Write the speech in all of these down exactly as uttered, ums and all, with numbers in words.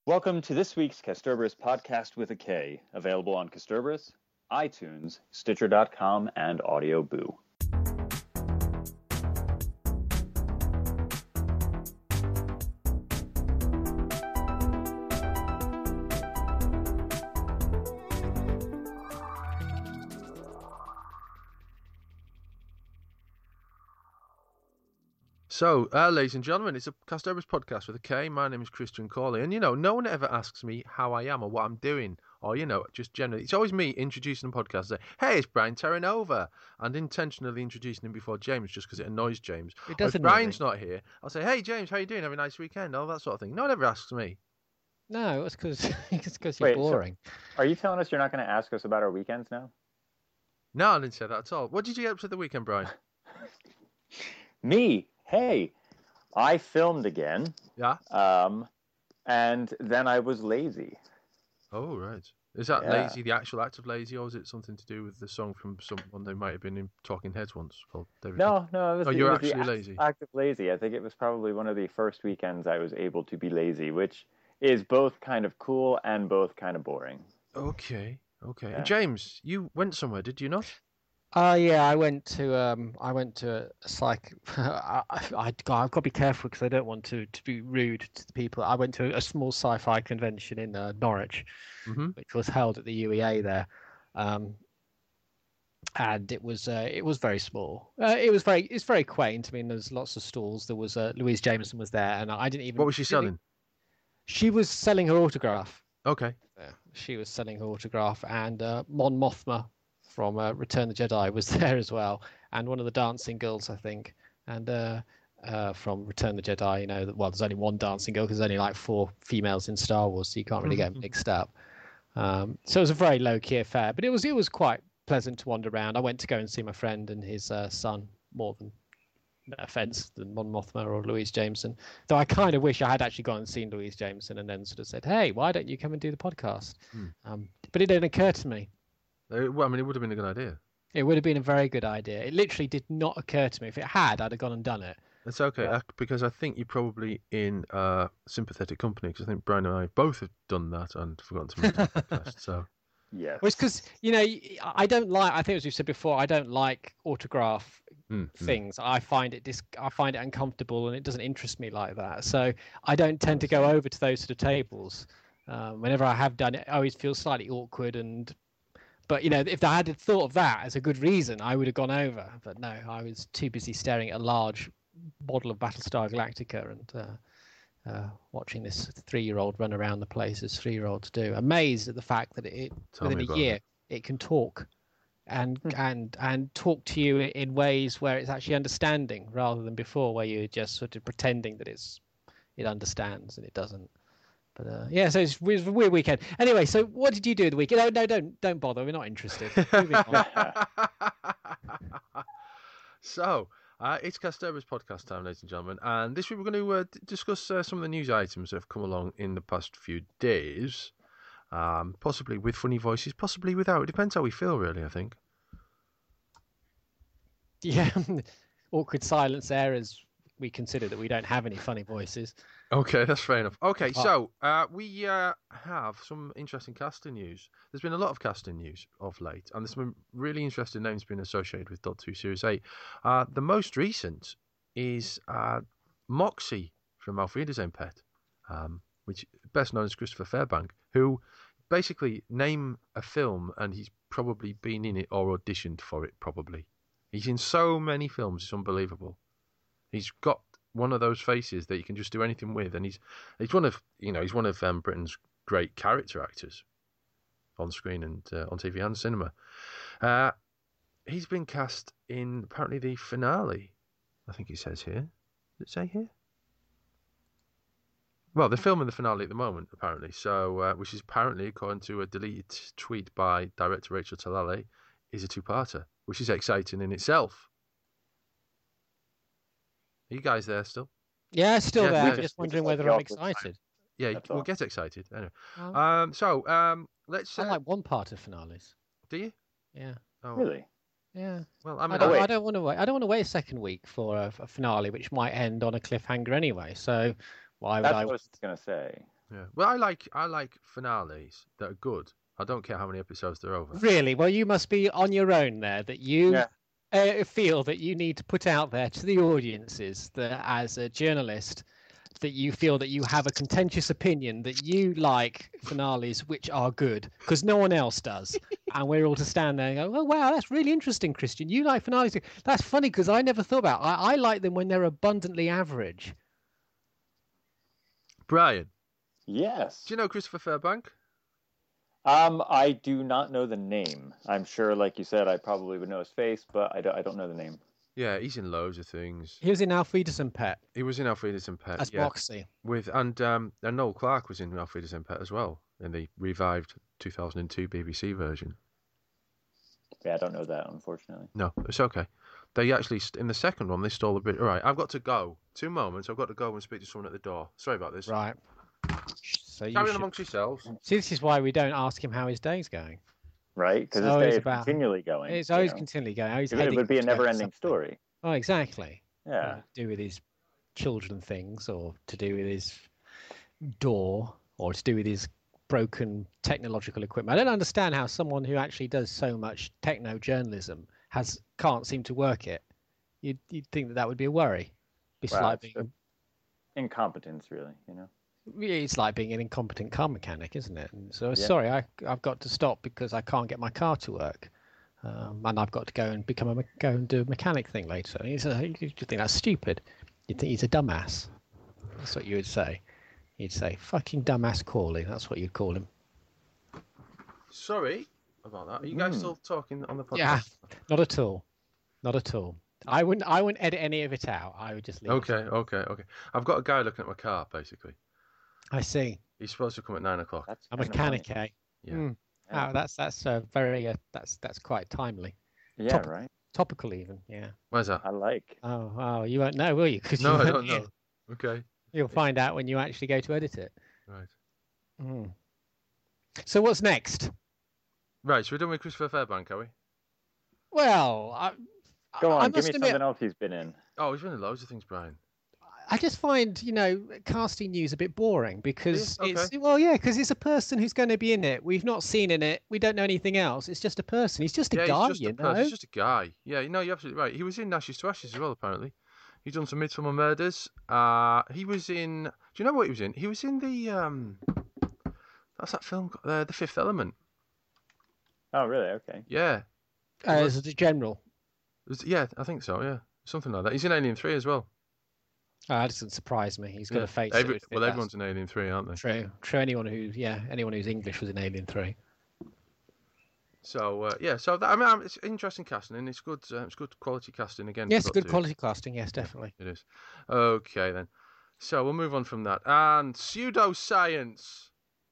Welcome to this week's Kasterborous Podcast with a K, available on Kasterborous, iTunes, Stitcher dot com, and Audio Boo. So, uh, ladies and gentlemen, it's a Kasterborous Podcast with a K. My name is Christian Corley, and you know, no one ever asks me how I am or what I'm doing, or you know, just generally. It's always me introducing the podcast. Say, "Hey, it's Brian Terranova," and intentionally introducing him before James, just because it annoys James. It doesn't. If Brian's not here, I'll say, "Hey, James, how you doing? Have a nice weekend?" All that sort of thing. No one ever asks me. No, it's because it's because you're Wait, boring. So are you telling us you're not going to ask us about our weekends now? No, I didn't say that at all. What did you get up to the weekend, Brian? Me? Hey, I filmed again. Yeah. Um, and then I was lazy. Oh, right. Is that Yeah. lazy, the actual act of lazy, or is it something to do with the song from someone they might have been in Talking Heads once called David? No, no, it was, Oh, it you're was the actually act- lazy. act of lazy. I think it was probably one of the first weekends I was able to be lazy, which is both kind of cool and both kind of boring. Okay, okay. Yeah. And James, you went somewhere, did you not? Uh yeah, I went to um, I went to a psych. I, I, I've got to be careful because I don't want to, to be rude to the people. I went to a small sci-fi convention in uh, Norwich, Mm-hmm. which was held at the U E A there, um, and it was uh, it was very small. Uh, it was very it's very quaint. I mean, there's lots of stalls. There was uh, Louise Jameson was there, and I didn't even. What was she selling? She was selling her autograph. Okay. Yeah, she was selling her autograph, and uh, Mon Mothma from uh, Return of the Jedi was there as well, and one of the dancing girls, I think, and uh, uh, from Return of the Jedi, you know, well, there's only one dancing girl because there's only like four females in Star Wars, so you can't really get them mixed up. Um, so it was a very low-key affair, but it was it was quite pleasant to wander around. I went to go and see my friend and his uh, son, more than no offence than Mon Mothma or Louise Jameson. Though I kind of wish I had actually gone and seen Louise Jameson and then sort of said, "Hey, why don't you come and do the podcast?" Hmm. Um, but it didn't occur to me. Uh, well, I mean, it would have been a good idea. It would have been a very good idea. It literally did not occur to me. If it had, I'd have gone and done it. It's okay, Yeah. uh, because I think you're probably in uh, sympathetic company, because I think Brian and I both have done that and forgotten to mention the podcast. So, Yes. Well, it's because, you know, I don't like, I think as you said before, I don't like autograph mm, mm. things. I find it dis- I find it uncomfortable and it doesn't interest me like that. So I don't tend to go over to those sort of tables. Um, whenever I have done it, I always feel slightly awkward and But, you know, if I had thought of that as a good reason, I would have gone over. But no, I was too busy staring at a large model of Battlestar Galactica and uh, uh, watching this three-year-old run around the place as three-year-olds do. Amazed at the fact that it Tell me within a about year it. it can talk and and and talk to you in ways where it's actually understanding rather than before where you're just sort of pretending that it's it understands and it doesn't. But uh, yeah, so it's, it was a weird weekend. Anyway, so what did you do the weekend? No, no, don't don't bother. We're not interested. Moving on. So, uh, it's Kasterborous Podcast time, ladies and gentlemen, and this week we're going to uh, d- discuss uh, some of the news items that have come along in the past few days, um, possibly with funny voices, possibly without. It depends how we feel, really, I think. Yeah, awkward silence there as we consider that we don't have any funny voices. Okay, that's fair enough. Okay, Oh. so uh, we uh, have some interesting casting news. There's been a lot of casting news of late, and there's some really interesting names being associated with Doctor Who Series eight. Uh, the most recent is uh, Moxie from Auf Wiedersehen Pet, um, which best known as Christopher Fairbank, who basically name a film and he's probably been in it or auditioned for it, probably. He's in so many films, it's unbelievable. He's got one of those faces that you can just do anything with, and he's he's one of you know he's one of um, Britain's great character actors on screen and uh, on T V and cinema. Uh, he's been cast in apparently the finale. I think it says here. Does it say here? Well, they're filming the finale at the moment, apparently. So, uh, which is apparently, according to a deleted tweet by director Rachel Talalay, is a two-parter, which is exciting in itself. Are you guys there still? Yeah, still Yeah, there. we I'm just- just we wondering just like whether the I'm awkward excited. Yeah, That's we'll all. get excited. Anyway. Well, Um, so, um, let's. I Uh, like one part of finales. do you? Yeah, Oh, Really? yeah. well, I I mean, don't, wait. I don't want to wait. I don't want to wait a second week for a, a finale, which might end on a cliffhanger anyway. So why would That's I? what I was going to say. Yeah. Well, I like I like finales that are good. I don't care how many episodes they're over. Really? Well, you must be on your own there. That you Yeah. uh, feel that you need to put out there to the audiences that, as a journalist, that you feel that you have a contentious opinion that you like finales which are good because no one else does, and we're all to stand there and go, "Oh wow, that's really interesting, Christian. You like finales? That's funny because I never thought about. It. I, I like them when they're abundantly average." Brian, Yes. do you know Christopher Fairbank? Um, I do not know the name. I'm sure, like you said, I probably would know his face, but I don't, I don't know the name. Yeah, he's in loads of things. He was in Alf Edison Pet He was in Alfredus and Pet. as yeah. Moxie. With and um and Noel Clarke was in Alfredus and Pet as well in the revived two thousand two B B C version. Yeah, I don't know that, unfortunately. No, it's okay. They actually in the second one they stole a bit. All right, I've got to go. Two moments. I've got to go and speak to someone at the door. Sorry about this. Right. So you Carry on should... amongst yourselves. See, this is why we don't ask him how his day's going. Right? Because It's his always day is about- continually going. It's you always know? continually going. Always It would- it heading would be a towards never-ending something. story. Oh, exactly. Yeah. To do with his children things, or to do with his door, or to do with his broken technological equipment. I don't understand how someone who actually does so much techno journalism has can't seem to work it. You'd, you'd think that that would be a worry. It's Well, like it's being, Incompetence, really, you know? it's like being an incompetent car mechanic, isn't it? And so Yeah. sorry, I, I've got to stop because I can't get my car to work. Um, and I've got to go and become a me- go and do a mechanic thing later. And he's a, you think that's stupid. You'd think he's a dumbass. That's what you would say. You'd say, fucking dumbass Corley. That's what you'd call him. Sorry about that. Are you guys Hmm. still talking on the podcast? Yeah, not at all. Not at all. I wouldn't I wouldn't edit any of it out. I would just leave Okay, it. okay, okay. I've got a guy looking at my car, basically. I see. He's supposed to come at nine o'clock. That's A kinda mechanic, funny. eh? Yeah. Mm. Yeah. Oh, that's that's uh, very uh, that's that's quite timely. Yeah, top- right? Topical even, yeah. Where's that? I like. Oh, oh, you won't know, will you? 'Cause you No, I weren't don't here. know. Okay, You'll find out when you actually go to edit it. right. Mm. So what's next? Right, so we're done with Christopher Fairbank, are we? Well, I, Go I on, give must me admit, something else he's been in. Oh, he's been in loads of things, Brian. I just find, you know, casting news a bit boring because Yeah, it's well, yeah, because it's a person who's going to be in it. We've not seen in it. We don't know anything else. It's just a person. He's just a yeah, guy, he's just you a know. person. He's just a guy. Yeah, no, you're absolutely right. He was in Ashes to Ashes as well, apparently. He's done some Midsummer Murders. Uh, he was in. Do you know what he was in? He was in the. Um, that's that film, uh, The Fifth Element. Oh, really? Okay. Yeah, Uh, as the general. It was- yeah, I think so. Yeah, something like that. He's in Alien Three as well. Oh, that doesn't surprise me. He's got Yeah. a face. Every- that would fit well, that. everyone's in Alien Three, aren't they? True. True. Anyone who, yeah, anyone who's English was in Alien Three. So uh, yeah, so that, I mean, it's interesting casting, and it's good. Uh, it's good quality casting again. Yes, got good to- quality casting. Yes, definitely. It is. Okay then. So we'll move on from that. And pseudoscience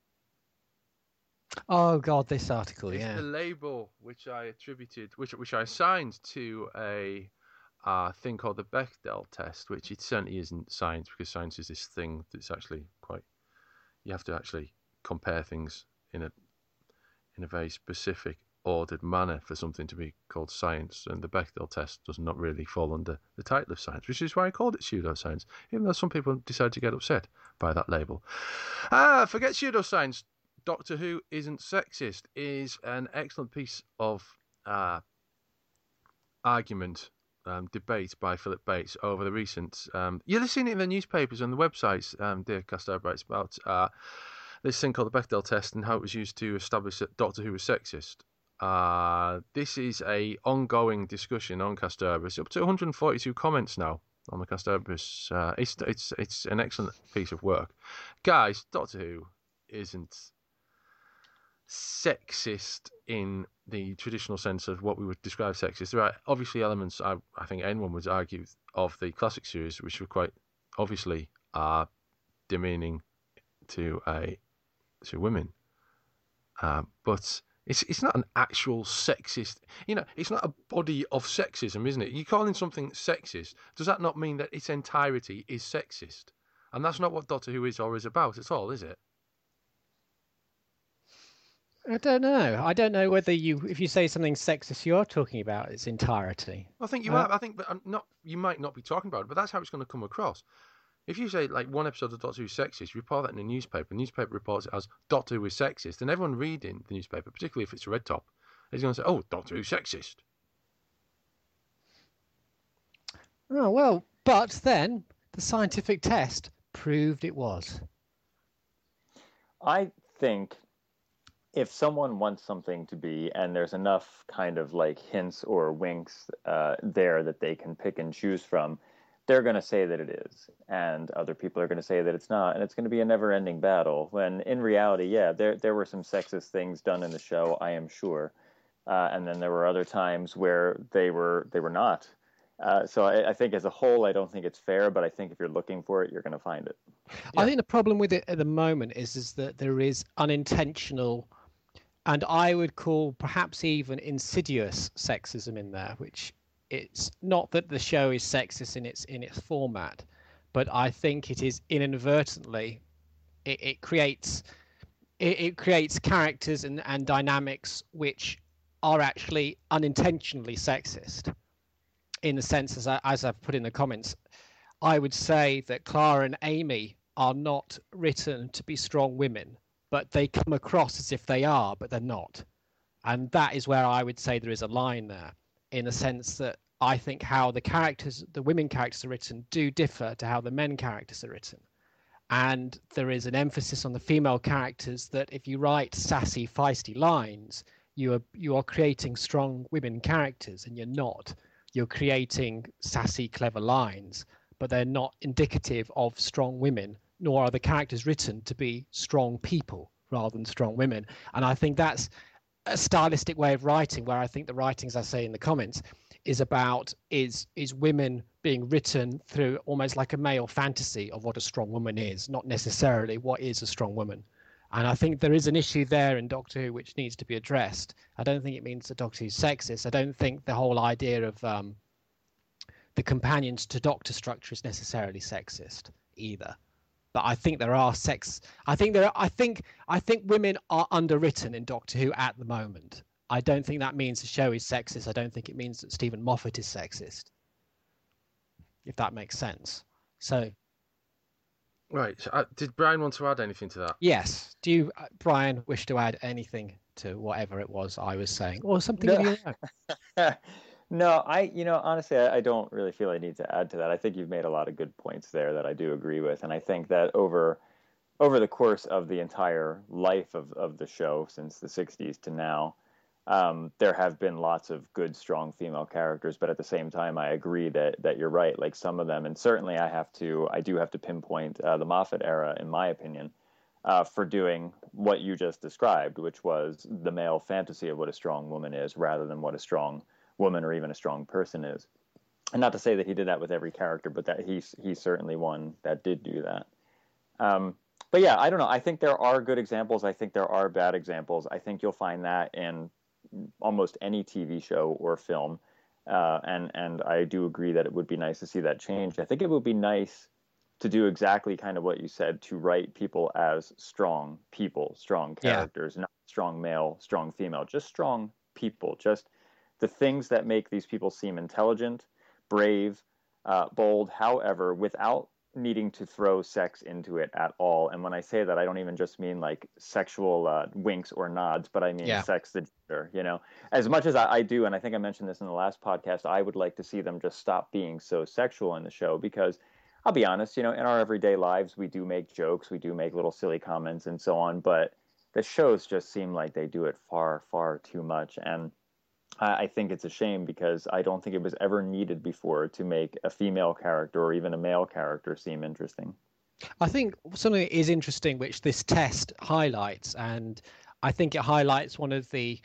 Oh God, this article. is Yeah. the label which I attributed, which which I assigned to a uh, thing called the Bechdel test, which it certainly isn't science, because science is this thing that's actually quite. You have to actually compare things in a in a very specific, ordered manner for something to be called science, and the Bechdel test does not really fall under the title of science, which is why I called it pseudoscience, even though some people decide to get upset by that label. Ah, forget pseudoscience. Doctor Who Isn't Sexist is an excellent piece of uh, argument, um, debate by Philip Bates over the recent... Um, you'll have seen it in the newspapers and the websites, um, dear Casterbrights, about uh, this thing called the Bechdel test and how it was used to establish that Doctor Who was sexist. Uh, this is a ongoing discussion on Casterbrights, up to one hundred forty-two comments now on the Casterbrights. Uh, it's, it's, it's an excellent piece of work. Guys, Doctor Who isn't sexist in the traditional sense of what we would describe sexist. There are obviously elements, I, I think anyone would argue, of the classic series which were quite obviously are demeaning to a to women, uh, but it's it's not an actual sexist. You know, it's not a body of sexism, isn't it? You're calling something sexist. Does that not mean that its entirety is sexist? And that's not what Doctor Who is or is about at all, is it? I don't know. I don't know whether you, if you say something sexist, you are talking about its entirety. I think you Uh, are. I think, but I'm not. You might not be talking about it, but that's how it's going to come across. If you say like one episode of Doctor Who is sexist, you report that in a newspaper, the newspaper reports it as Doctor Who is sexist, and everyone reading the newspaper, particularly if it's a red top, is going to say, oh, Doctor Who's sexist. Oh, well, but then the scientific test proved it was. I think if someone wants something to be, and there's enough kind of like hints or winks uh, there that they can pick and choose from, they're going to say that it is. And other people are going to say that it's not. And it's going to be a never-ending battle. When in reality, yeah, there there were some sexist things done in the show, I am sure. Uh, and then there were other times where they were they were not. Uh, so I, I think as a whole, I don't think it's fair, but I think if you're looking for it, you're going to find it. Yeah. I think the problem with it at the moment is, is that there is unintentional, and I would call perhaps even insidious sexism in there, which it's not that the show is sexist in its in its format, but I think it is inadvertently, it, it creates it, it creates characters and, and dynamics which are actually unintentionally sexist. In the sense, as, I, as I've put in the comments, I would say that Clara and Amy are not written to be strong women, but they come across as if they are, but they're not. And that is where I would say there is a line there, in the sense that I think how the characters, the women characters are written do differ to how the men characters are written. And there is an emphasis on the female characters that if you write sassy, feisty lines, you are you are creating strong women characters, and you're not. You're creating sassy, clever lines, but they're not indicative of strong women, nor are the characters written to be strong people rather than strong women. And I think that's a stylistic way of writing, where I think the writing, as I say in the comments, is about is is women being written through almost like a male fantasy of what a strong woman is, not necessarily what is a strong woman. And I think there is an issue there in Doctor Who which needs to be addressed. I don't think it means that Doctor Who's sexist. I don't think the whole idea of um, the companions to Doctor structure is necessarily sexist either. But I think there are sex. I think there. Are, I think. I think women are underwritten in Doctor Who at the moment. I don't think that means the show is sexist. I don't think it means that Stephen Moffat is sexist. If that makes sense. So. Right. So, uh, did Brian want to add anything to that? Yes. Do you, uh, Brian, wish to add anything to whatever it was I was saying, or something? No, of your own? no I, you know, honestly, I, I don't really feel I need to add to that. I think you've made a lot of good points there that I do agree with, and I think that over, over the course of the entire life of, of the show since the sixties to now, Um, there have been lots of good, strong female characters, but at the same time, I agree that that you're right. Like some of them, and certainly I have to, I do have to pinpoint uh, the Moffat era, in my opinion, uh, for doing what you just described, which was the male fantasy of what a strong woman is, rather than what a strong woman or even a strong person is. And not to say that he did that with every character, but that he's he's certainly one that did do that. Um, but yeah, I don't know. I think there are good examples. I think there are bad examples. I think you'll find that in almost any T V show or film, uh, and and I do agree that it would be nice to see that change. I think it would be nice to do exactly kind of what you said, to write people as strong people, strong characters, yeah. Not strong male, strong female, just strong people, just the things that make these people seem intelligent, brave, uh, bold, however, without needing to throw sex into it at all. And when I say that, I don't even just mean like sexual uh, winks or nods, but I mean yeah. sex the gender, you know, as much as I, I do. And I think I mentioned this in the last podcast, I would like to see them just stop being so sexual in the show, because I'll be honest, you know, in our everyday lives, we do make jokes, we do make little silly comments and so on, but the shows just seem like they do it far, far too much. And I think it's a shame, because I don't think it was ever needed before to make a female character or even a male character seem interesting. I think something that is interesting, which this test highlights, and I think it highlights one of the,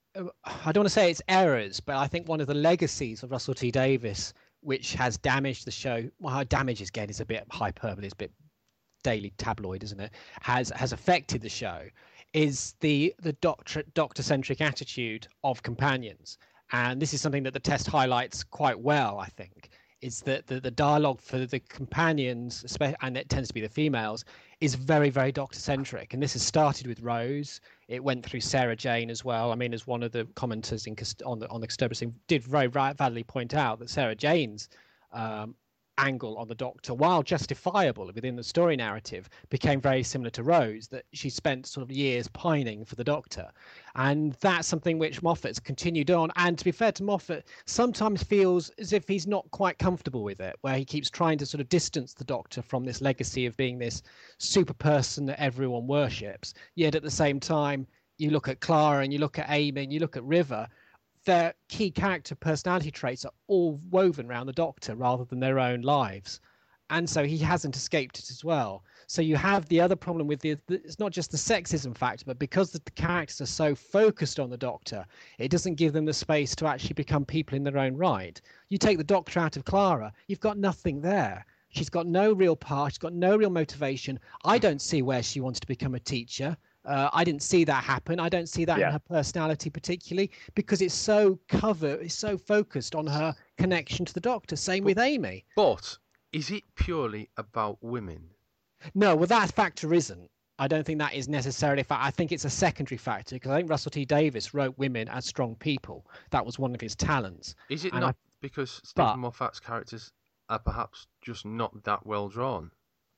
I don't want to say it's errors, but I think one of the legacies of Russell T Davies, which has damaged the show. Well, damage again is a bit hyperbole, it's a bit daily tabloid, isn't it? Has has affected the show. Is the the doctor doctor centric attitude of companions, and this is something that the test highlights quite well. I think is that the, the dialogue for the companions, and it tends to be the females, is very very doctor centric. And this has started with Rose. It went through Sarah Jane as well. I mean, as one of the commenters in on the on the Kasterborous thing did very validly point out that Sarah Jane's um, angle on the Doctor, while justifiable within the story narrative, became very similar to Rose, that she spent sort of years pining for the Doctor. And that's something which Moffat's continued on. And to be fair to Moffat, sometimes feels as if he's not quite comfortable with it, where he keeps trying to sort of distance the Doctor from this legacy of being this super person that everyone worships. Yet at the same time, you look at Clara and you look at Amy and you look at River, their key character personality traits are all woven around the Doctor rather than their own lives. And so he hasn't escaped it as well. So you have the other problem with the, the it's not just the sexism factor, but because the, the characters are so focused on the Doctor, it doesn't give them the space to actually become people in their own right. You take the Doctor out of Clara, you've got nothing there. She's got no real part, she's got no real motivation. I don't see where she wants to become a teacher. Uh, I didn't see that happen. I don't see that yeah. in her personality particularly, because it's so covered, it's so focused on her connection to the Doctor. Same but, with Amy. But is it purely about women? No, well, that factor isn't. I don't think that is necessarily a fact. I think it's a secondary factor, because I think Russell T Davies wrote women as strong people. That was one of his talents. Is it and not I, because Stephen but, Moffat's characters are perhaps just not that well drawn?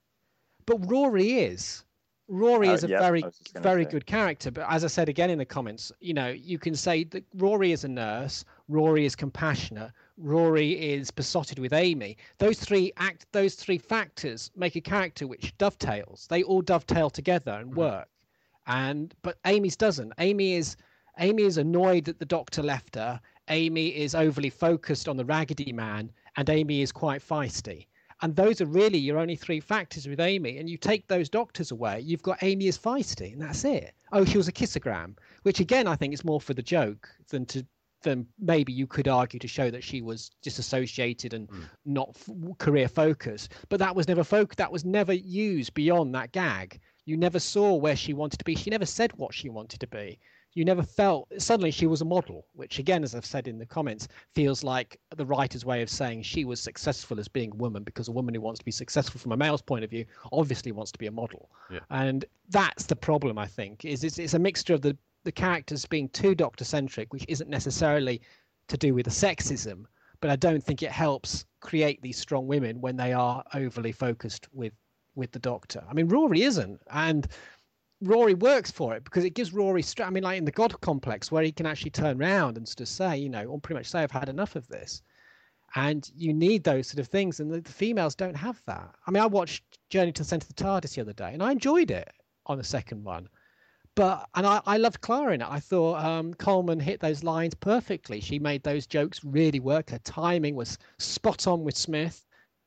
But Rory is. Rory Uh, is a yeah, very, I was just gonna very say. good character. But as I said again in the comments, you know, you can say that Rory is a nurse, Rory is compassionate, Rory is besotted with Amy. Those three act, those three factors make a character which dovetails. They all dovetail together and Mhm. work. And but Amy's doesn't. Amy is, Amy is annoyed that the Doctor left her. Amy is overly focused on the Raggedy Man, and Amy is quite feisty. And those are really your only three factors with Amy. And you take those Doctors away, you've got Amy as feisty, and that's it. Oh, she was a kissogram, which again, I think is more for the joke than to than maybe you could argue to show that she was disassociated and mm. not f- career focused. But that was never focused. That was never used beyond that gag. You never saw where she wanted to be. She never said what she wanted to be. You never felt suddenly she was a model, which again, as I've said in the comments, feels like the writer's way of saying she was successful as being a woman, because a woman who wants to be successful from a male's point of view obviously wants to be a model. Yeah. And that's the problem, I think, is it's, it's a mixture of the, the characters being too Doctor-centric, which isn't necessarily to do with the sexism, but I don't think it helps create these strong women when they are overly focused with, with the Doctor. I mean, Rory isn't, and Rory works for it because it gives Rory strength. I mean, like in the God Complex, where he can actually turn around and sort of say, you know, or pretty much say, I've had enough of this. And you need those sort of things, and the, the females don't have that. I mean, I watched Journey to the Centre of the TARDIS the other day, and I enjoyed it on the second one. But and I, I loved Clara in it. I thought um, Coleman hit those lines perfectly. She made those jokes really work. Her timing was spot on with Smith,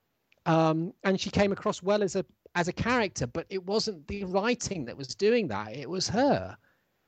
um, and she came across well as a as a character. But it wasn't the writing that was doing that. It was her.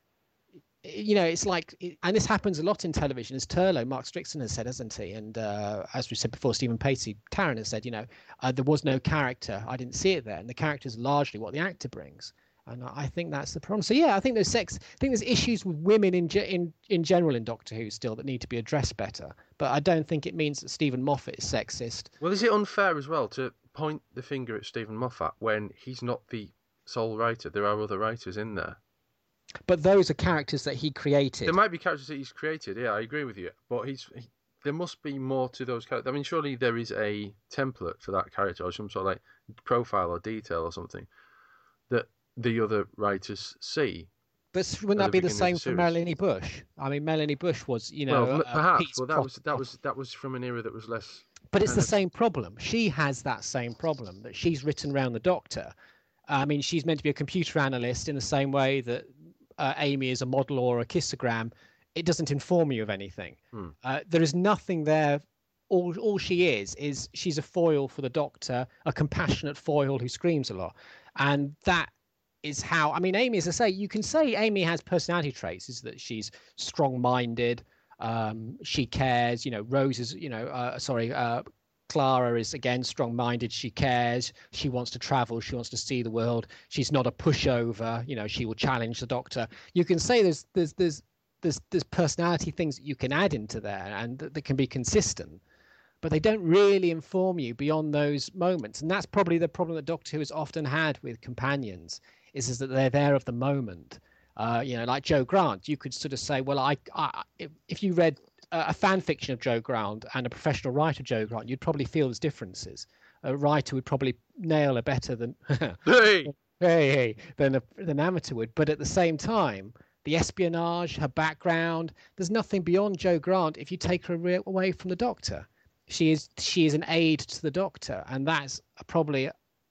You know, it's like, and this happens a lot in television, as Turlough, Mark Strickson has said, hasn't he? And uh, as we said before, Stephen Pacey, Taron has said, you know, uh, there was no character. I didn't see it there. And the character is largely what the actor brings. And I think that's the problem. So, yeah, I think there's sex. I think there's issues with women in, ge- in in general in Doctor Who still that need to be addressed better. But I don't think it means that Stephen Moffat is sexist. Well, is it unfair as well to point the finger at Stephen Moffat when he's not the sole writer? There are other writers in there. But those are characters that he created. There might be characters that he's created. Yeah, I agree with you. But he's he, there must be more to those characters. I mean, surely there is a template for that character, or some sort of like profile or detail or something that the other writers see. But wouldn't that be the same for Melanie Bush? I mean, Melanie Bush was, you know, well, uh, perhaps. Pete's Well, that was that was that was from an era that was less. But it's the of... same problem. She has that same problem that she's written around the Doctor. I mean, she's meant to be a computer analyst in the same way that uh, Amy is a model or a kissogram. It doesn't inform you of anything. Hmm. Uh, there is nothing there. All all she is is she's a foil for the Doctor, a compassionate foil who screams a lot, and that is how, I mean, Amy, as I say, you can say Amy has personality traits, is that she's strong-minded, um, she cares, you know, Rose is, you know, uh, sorry, uh, Clara is, again, strong-minded, she cares, she wants to travel, she wants to see the world, she's not a pushover, you know, she will challenge the Doctor. You can say there's there's there's there's, there's personality things that you can add into there and that, that can be consistent, but they don't really inform you beyond those moments. And that's probably the problem that Doctor Who has often had with companions, is, is that they're there of the moment. Uh, you know, like Joe Grant, you could sort of say, well, I, I if, if you read a fan fiction of Joe Grant and a professional writer of Joe Grant, you'd probably feel there's differences. A writer would probably nail her better than Hey! hey, hey, than a, than amateur would. But at the same time, the espionage, her background, there's nothing beyond Joe Grant if you take her re- away from the Doctor. She is she is an aid to the Doctor, and that's probably.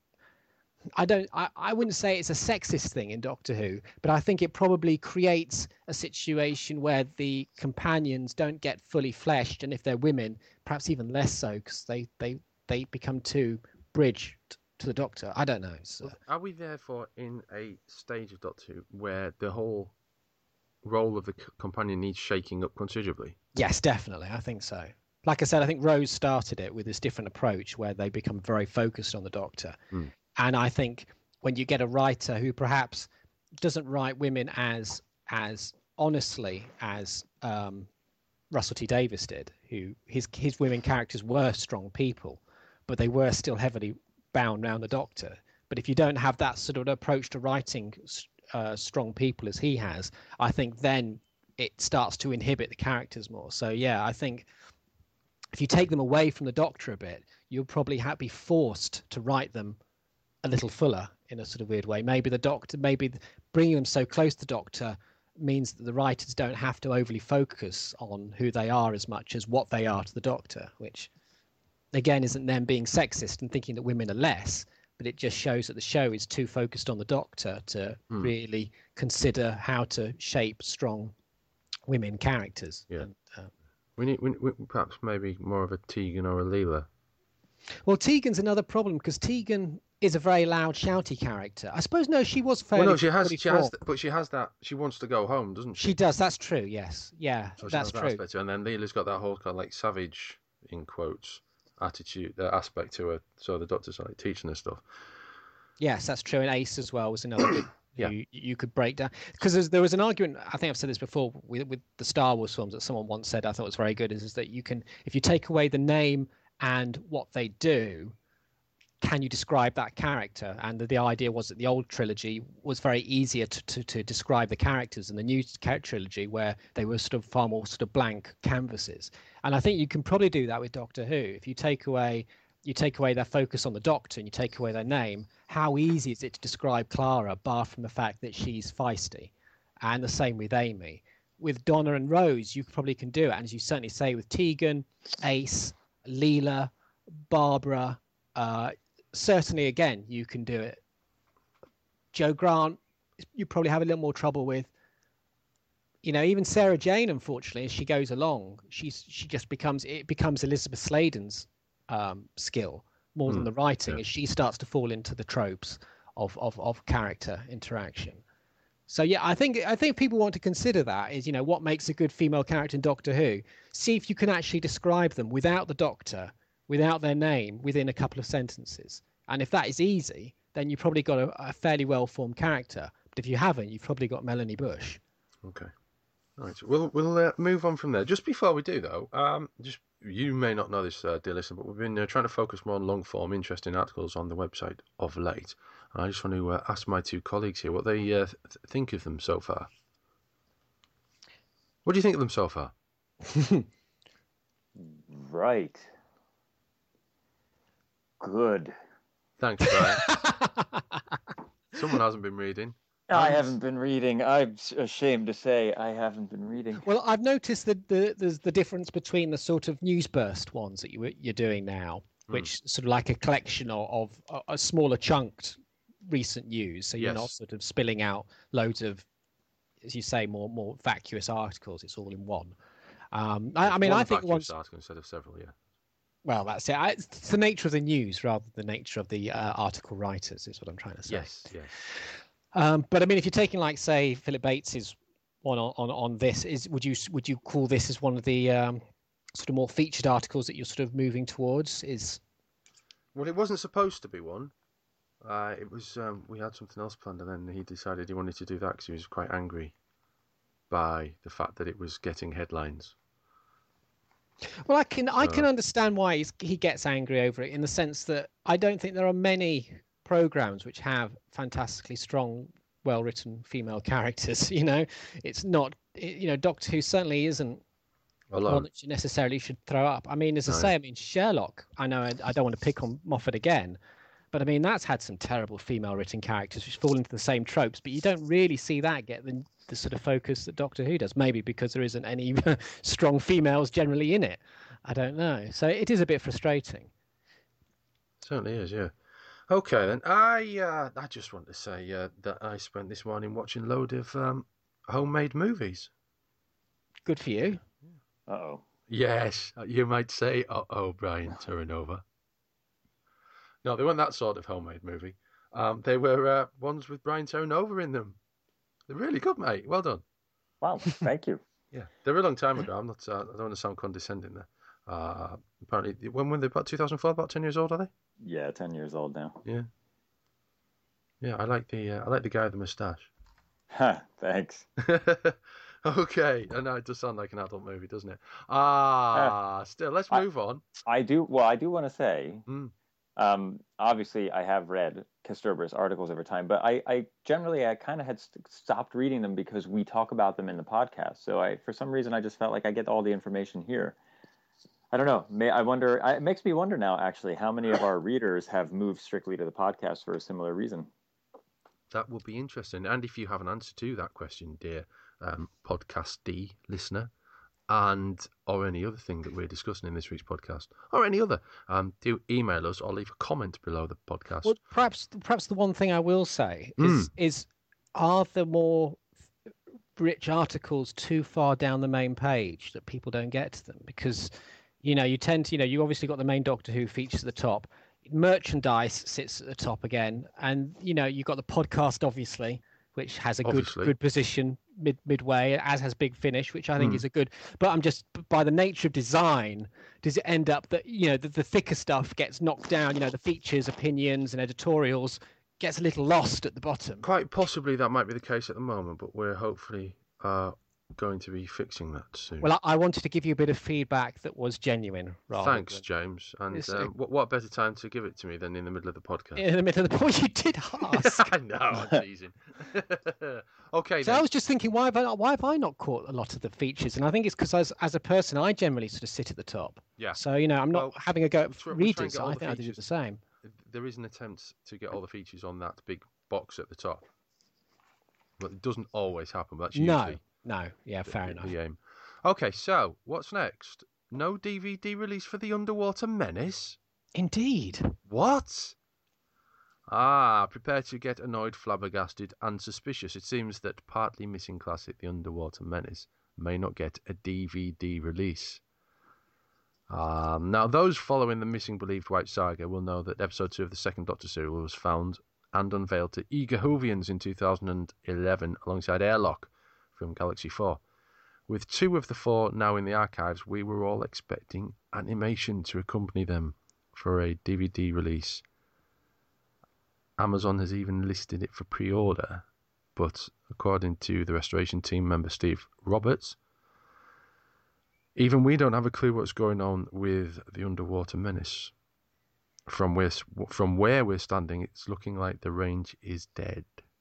I don't. I, I wouldn't say it's a sexist thing in Doctor Who, but I think it probably creates a situation where the companions don't get fully fleshed, and if they're women, perhaps even less so, because they, they, they become too bridged to the Doctor. I don't know. So. Are we therefore in a stage of Doctor Who where the whole role of the companion needs shaking up considerably? Yes, definitely. I think so. Like I said, I think Rose started it with this different approach where they become very focused on the Doctor. Mm. And I think when you get a writer who perhaps doesn't write women as as honestly as um, Russell T Davies did, who his his women characters were strong people, but they were still heavily bound around the Doctor. But if you don't have that sort of approach to writing uh, strong people as he has, I think then it starts to inhibit the characters more. So yeah, I think if you take them away from the Doctor a bit, you'll probably have, be forced to write them a little fuller in a sort of weird way. Maybe the Doctor, maybe bringing them so close to the Doctor means that the writers don't have to overly focus on who they are as much as what they are to the Doctor, which again isn't them being sexist and thinking that women are less, but it just shows that the show is too focused on the Doctor to mm. really consider how to shape strong women characters. Yeah. And, uh, we, need, we, we perhaps maybe more of a Tegan or a Leela. Well, Tegan's another problem because Tegan is a very loud, shouty character. I suppose no, she was fairly. Well, no, she has, she has, but she has that. She wants to go home, doesn't she? She does. That's true. Yes, yeah, so that's that true. Aspect to her. And then Leela's got that whole kind of like savage, in quotes, attitude, uh, aspect to her. So the Doctor's like teaching her stuff. Yes, that's true. And Ace as well was another big. Yeah. You, you could break down because there was an argument. I think I've said this before with, with the Star Wars films that someone once said I thought was very good. Is, is that you can, if you take away the name and what they do, can you describe that character? And the, the idea was that the old trilogy was very easier to, to, to describe the characters than the new trilogy, where they were sort of far more sort of blank canvases. And I think you can probably do that with Doctor Who. If you take away you take away their focus on the Doctor and you take away their name, how easy is it to describe Clara, bar from the fact that she's feisty? And the same with Amy. With Donna and Rose, you probably can do it. And as you certainly say with Tegan, Ace, Leela, Barbara, uh, certainly, again, you can do it. Joe Grant, you probably have a little more trouble with. You know, even Sarah Jane, unfortunately, as she goes along, she's she just becomes it becomes Elizabeth Sladen's um, skill more mm, than the writing, yeah. as she starts to fall into the tropes of, of of character interaction. So yeah, I think I think people want to consider that is, you know, what makes a good female character in Doctor Who. See if you can actually describe them without the Doctor, without their name, within a couple of sentences. And if that is easy, then you've probably got a, a fairly well-formed character. But if you haven't, you've probably got Melanie Bush. Okay. All right. We'll, we'll uh, move on from there. Just before we do, though, um, just you may not know this, uh, dear listener, but we've been uh, trying to focus more on long-form, interesting articles on the website of late. And I just want to uh, ask my two colleagues here what they uh, th- think of them so far. What do you think of them so far? Right. Good. Thanks, Brian. Someone hasn't been reading. I haven't been reading. I'm ashamed to say I haven't been reading. Well, I've noticed that the, there's the difference between the sort of newsburst ones that you, you're doing now, which mm. sort of like a collection of, of a smaller chunked recent news. So you're yes. not sort of spilling out loads of, as you say, more more vacuous articles. It's all in one. Um, I, I mean, one I think vacuous one article instead of several, yeah. Well, that's it. I, it's the nature of the news rather than the nature of the uh, article writers is what I'm trying to say. Yes, yes. Um, but I mean, if you're taking, like, say, Philip Bates's one on, on, on this, is would you would you call this as one of the um, sort of more featured articles that you're sort of moving towards? Is well, it wasn't supposed to be one. Uh, it was um, we had something else planned, and then he decided he wanted to do that because he was quite angry by the fact that it was getting headlines. Well, I can I can understand why he's, he gets angry over it, in the sense that I don't think there are many programs which have fantastically strong, well-written female characters. You know, it's not, you know, Doctor Who certainly isn't Alone. one that you necessarily should throw up. I mean, as I No. say, I mean, Sherlock, I know I, I don't want to pick on Moffat again, but I mean, that's had some terrible female-written characters which fall into the same tropes, but you don't really see that get the, the sort of focus that Doctor Who does, maybe because there isn't any strong females generally in it. I don't know. So it is a bit frustrating. Certainly is, yeah. Okay, then. I uh, I just want to say uh, that I spent this morning watching a load of um, homemade movies. Good for you. Uh-oh. Yes, you might say, uh-oh, Brian Terranova. No, they weren't that sort of homemade movie. Um, they were uh, ones with Brian Terranova in them. They're really good, mate. Well done. Wow, thank you. Yeah, they were a long time ago. I'm not. Uh, I don't want to sound condescending there. Uh, apparently, when were they? About two thousand four, about ten years old, are they? Yeah, ten years old now. Yeah. Yeah, I like the uh, I like the guy with the moustache. Ha, thanks. Okay, I know it does sound like an adult movie, doesn't it? Ah, still, let's I- move on. I do, well, I do want to say, Mm. um, obviously I have read Kasterber's articles over time, but I, I generally, I kind of had st- stopped reading them because we talk about them in the podcast. So I, for some reason, I just felt like I get all the information here. I don't know. May I wonder, I- it makes me wonder now, actually, how many of our readers have moved strictly to the podcast for a similar reason. That would be interesting. And if you have an answer to that question, dear um, podcastee listener, and or any other thing that we're discussing in this week's podcast, or any other, um, do email us or leave a comment below the podcast. Well, perhaps perhaps the one thing I will say is is are the more rich articles too far down the main page that people don't get to them? Because you know you tend to you know you obviously got the main Doctor Who features at the top, merchandise sits at the top again, and you know you've got the podcast obviously, which has a good Obviously. good position mid midway, as has Big Finish, which I think is a good. But I'm just by the nature of design, does it end up that you know the, the thicker stuff gets knocked down? You know the features, opinions, and editorials gets a little lost at the bottom. Quite possibly that might be the case at the moment, but we're hopefully uh, going to be fixing that soon. Well, I, I wanted to give you a bit of feedback that was genuine. Rather Thanks, than... James. And It's, um, uh, what, what better time to give it to me than in the middle of the podcast? in the middle of the point, you did ask. I know, I'm teasing. Okay, So then. I was just thinking, why have I not, why have I not caught a lot of the features? And I think it's because as as a person, I generally sort of sit at the top. Yeah. So you know, I'm not Well, having a go at we'll try- we'll try and readers. get all I the think I did features. the same. There is an attempt to get all the features on that big box at the top. But it doesn't always happen. That's usually No, no, yeah, fair the, enough. the aim. Okay, so what's next? No D V D release for The Underwater Menace? Indeed. What? Ah, prepare to get annoyed, flabbergasted, and suspicious. It seems that partly missing classic The Underwater Menace may not get a D V D release. Um, now, those following the Missing Believed White Saga will know that episode two of the second Doctor serial was found and unveiled to eager Whovians in two thousand eleven alongside Airlock from Galaxy four. With two of the four now in the archives, we were all expecting animation to accompany them for a D V D release. Amazon has even listed it for pre-order, but according to the restoration team member Steve Roberts, even we don't have a clue what's going on with The Underwater Menace. From where, from where we're standing, it's looking like the range is dead.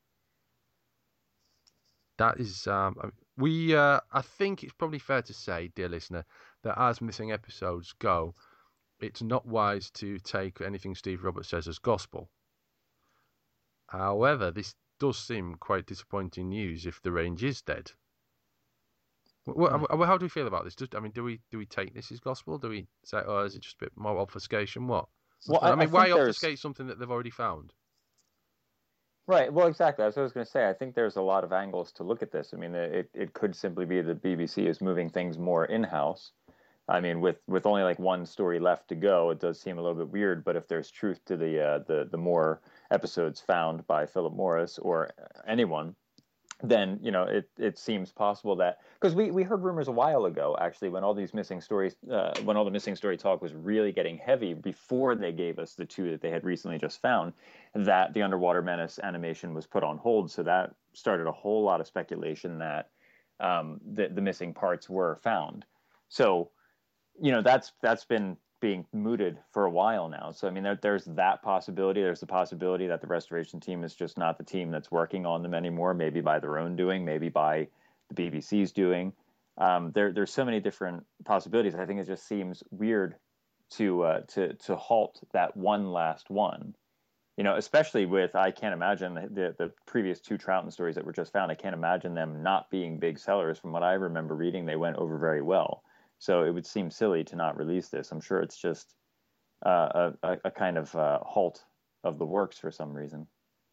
That is, um, we. Uh, I think it's probably fair to say, dear listener, that as missing episodes go, it's not wise to take anything Steve Roberts says as gospel. However, this does seem quite disappointing news if the range is dead. What, what, how do we feel about this? Does, I mean, do we do we take this as gospel? Do we say, oh, is it just a bit more obfuscation? What? Well, I, I- mean, I why think there's- obfuscate something that they've already found? Right. Well, exactly. That's what I was going to say. I think there's a lot of angles to look at this. I mean, it, it could simply be that B B C is moving things more in-house. I mean, with, with only like one story left to go, it does seem a little bit weird. But if there's truth to the uh, the the more episodes found by Philip Morris or anyone, then you know it it seems possible that because we, we heard rumors a while ago actually when all these missing stories uh, when all the missing story talk was really getting heavy before they gave us the two that they had recently just found, that the Underwater Menace animation was put on hold. So that started a whole lot of speculation that um, the the missing parts were found. So you know that's that's been being mooted for a while now. So I mean there, there's that possibility. There's the possibility that the restoration team is just not the team that's working on them anymore, maybe by their own doing, maybe by the B B C's doing. Um, there, there's so many different possibilities. I think it just seems weird to uh, to to halt that one last one. You know, especially with, I can't imagine the, the previous two Troughton stories that were just found. I can't imagine them not being big sellers. From what I remember reading, they went over very well. So it would seem silly to not release this. I'm sure it's just uh, a, a kind of uh, halt of the works for some reason.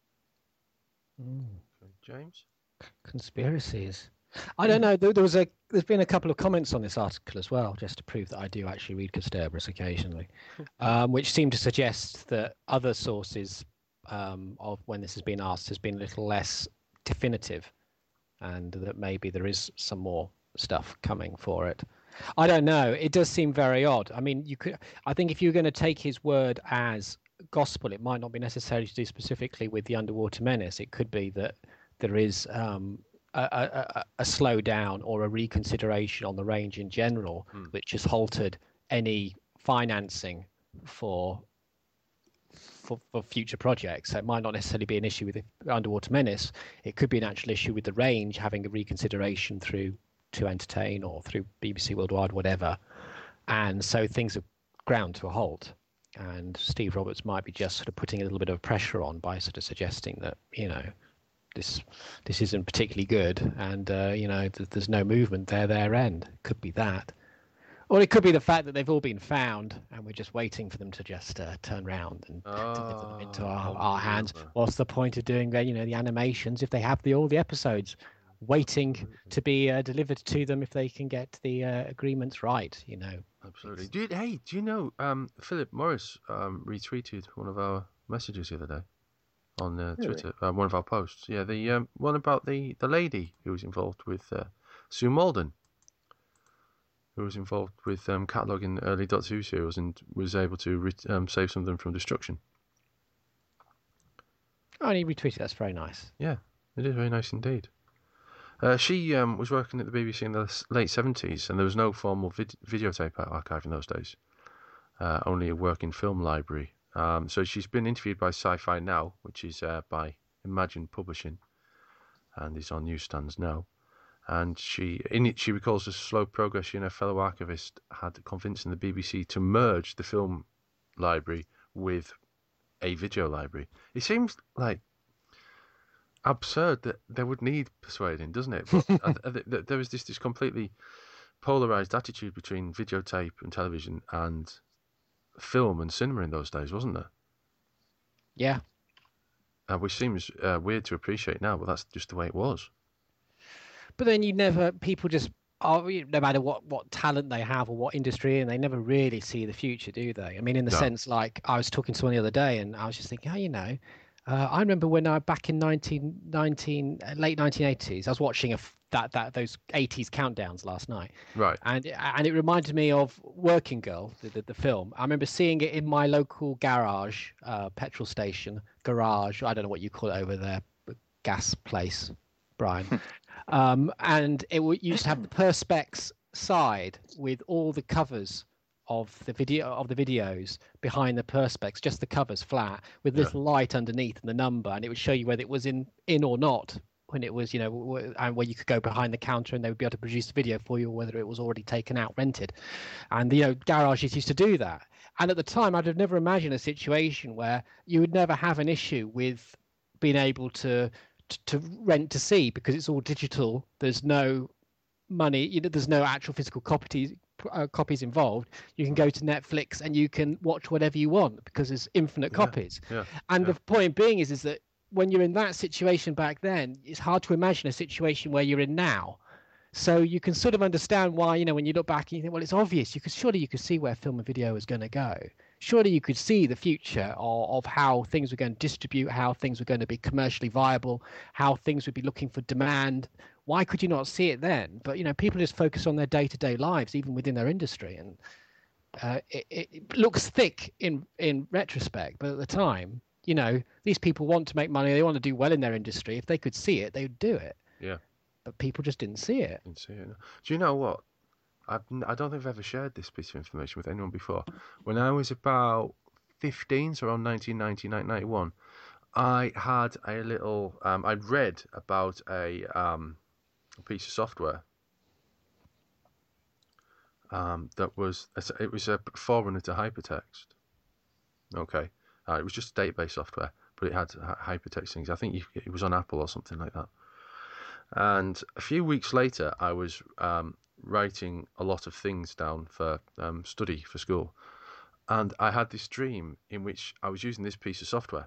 Mm. James? Conspiracies. I don't know. There, there was a. There's been a couple of comments on this article as well, just to prove that I do actually read Cerberus occasionally, um, which seem to suggest that other sources um, of when this has been asked has been a little less definitive, and that maybe there is some more stuff coming for it. I don't know. It does seem very odd. I mean, you could. I think if you're going to take his word as gospel, it might not be necessary to do specifically with the Underwater Menace. It could be that there is. Um, A, a, a slowdown or a reconsideration on the range in general, mm. which has halted any financing for, for for future projects. So it might not necessarily be an issue with the Underwater Menace. It could be an actual issue with the range having a reconsideration through To Entertain or through B B C Worldwide, whatever. And so things have ground to a halt. And Steve Roberts might be just sort of putting a little bit of pressure on by sort of suggesting that, you know, this this isn't particularly good, and uh, you know th- there's no movement there their end. Could be that, or it could be the fact that they've all been found and we're just waiting for them to just uh, turn around and oh, deliver them into our, our hands. What's the point of doing you know the animations if they have the all the episodes waiting to be uh, delivered to them if they can get the uh, agreements right? You know. Absolutely. Do you, hey, do you know um, Philip Morris um, retweeted one of our messages the other day? On uh, really? Twitter, uh, one of our posts. Yeah, the um, one about the, the lady who was involved with uh, Sue Malden, who was involved with um, cataloguing early Doctor Who serials and was able to re- um, save some of them from destruction. Oh, and he retweeted. That's very nice. Yeah, it is very nice indeed. Uh, she um, was working at the B B C in the late seventies, and there was no formal vid- videotape archive in those days, uh, only a working film library. Um, so she's been interviewed by Sci-Fi Now, which is uh, by Imagine Publishing, and is on newsstands now. And she, in it, she recalls the slow progress she and her fellow archivist had convincing the B B C to merge the film library with a video library. It seems like absurd that they would need persuading, doesn't it? But I, I, there was this this completely polarized attitude between videotape and television and film and cinema in those days, wasn't there? Yeah. Uh, which seems uh, weird to appreciate now, but that's just the way it was. But then you never, people just, are, no matter what, what talent they have or what industry, and they never really see the future, do they? I mean, in the no. sense, like, I was talking to someone the other day, and I was just thinking, oh, you know, uh, I remember when I, back in nineteen, nineteen, late nineteen eighties, I was watching a, that, that those eighties countdowns last night. Right. And and it reminded me of Working Girl, the, the, the film. I remember seeing it in my local garage, uh, petrol station, garage, I don't know what you call it over there, gas place, Brian. um, and it w- used to have the Perspex side with all the covers of the video of the videos behind the Perspex, just the covers flat with little yeah. light underneath and the number, and it would show you whether it was in in or not when it was, you know, and where you could go behind the counter and they would be able to produce the video for you, or whether it was already taken out, rented. And, you know, garages used to do that. And at the time, I'd have never imagined a situation where you would never have an issue with being able to to, to rent to see, because it's all digital. There's no money, you know, there's no actual physical copies uh, copies involved. You can go to Netflix and you can watch whatever you want because there's infinite yeah. copies. Yeah. And yeah. the point being is, is that when you're in that situation back then, it's hard to imagine a situation where you're in now. So you can sort of understand why, you know, when you look back and you think, well, it's obvious. You could surely you could see where film and video is going to go. Surely you could see the future of, of how things were going to distribute, how things were going to be commercially viable, how things would be looking for demand. Why could you not see it then? But, you know, people just focus on their day-to-day lives, even within their industry. And uh, it, it looks thick in, in retrospect, but at the time, you know, these people want to make money. They want to do well in their industry. If they could see it, they would do it. Yeah. But people just didn't see it. Didn't see it. No. Do you know what? I've, I don't think I've ever shared this piece of information with anyone before. When I was about fifteen, so around nineteen ninety, nineteen ninety-one, I had a little, um, I'd read about a, um, a piece of software um, that was it was a forerunner to hypertext. Okay, uh, it was just database software, but it had hypertext things. I think you, it was on Apple or something like that. And a few weeks later, I was um, writing a lot of things down for um, study for school, and I had this dream in which I was using this piece of software.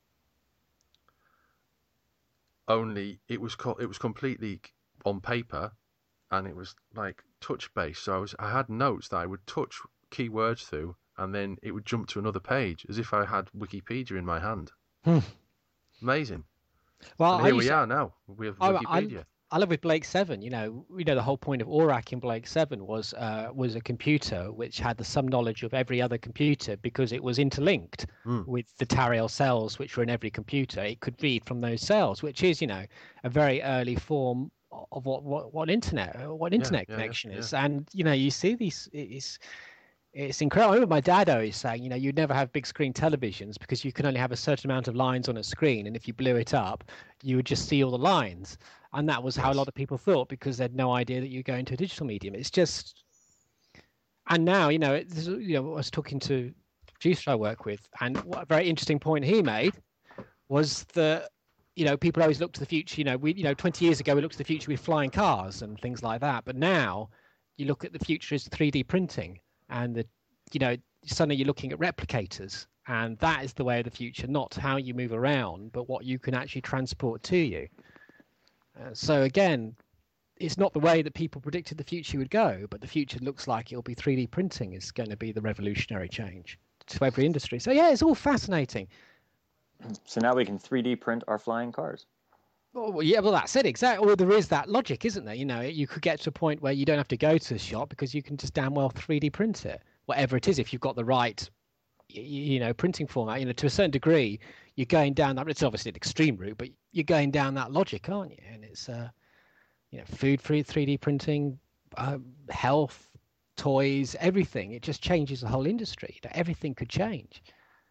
Only it was co- it was completely on paper, and it was like touch based. So I was I had notes that I would touch keywords through, and then it would jump to another page as if I had Wikipedia in my hand. Hmm. Amazing. Well, and I here used we to- are now with I- Wikipedia. I love with Blake Seven. You know, you know the whole point of ORAC in Blake Seven was uh, was a computer which had the some knowledge of every other computer because it was interlinked Mm. with the Tariel cells which were in every computer. It could read from those cells, which is, you know, a very early form of what what, what internet what internet yeah, yeah, connection yeah. is. And you know, you see these. It's it's incredible. I remember my dad always saying, you know, you'd never have big screen televisions because you can only have a certain amount of lines on a screen, and if you blew it up, you would just see all the lines. And that was how a lot of people thought because they had no idea that you go into a digital medium. It's just, and now, you know, it's, you know, I was talking to a producer I work with, and what a very interesting point he made was that, you know, people always look to the future. You know, we, you know, twenty years ago we looked to the future with flying cars and things like that, but now you look at the future as three D printing, and the, you know, suddenly you're looking at replicators, and that is the way of the future, not how you move around, but what you can actually transport to you. Uh, so again, it's not the way that people predicted the future would go, but the future looks like it'll be three D printing is going to be the revolutionary change to every industry. So yeah, it's all fascinating. So now we can three D print our flying cars. Oh, well, yeah, well, that's it, exactly. Well, there is that logic, isn't there? You know, you could get to a point where you don't have to go to the shop because you can just damn well three D print it, whatever it is, if you've got the right, you know, printing format. You know, to a certain degree, you're going down that. It's obviously an extreme route, but you're going down that logic, aren't you? And it's, uh, you know, food free three D printing, uh, health, toys, everything. It just changes the whole industry. You know, everything could change.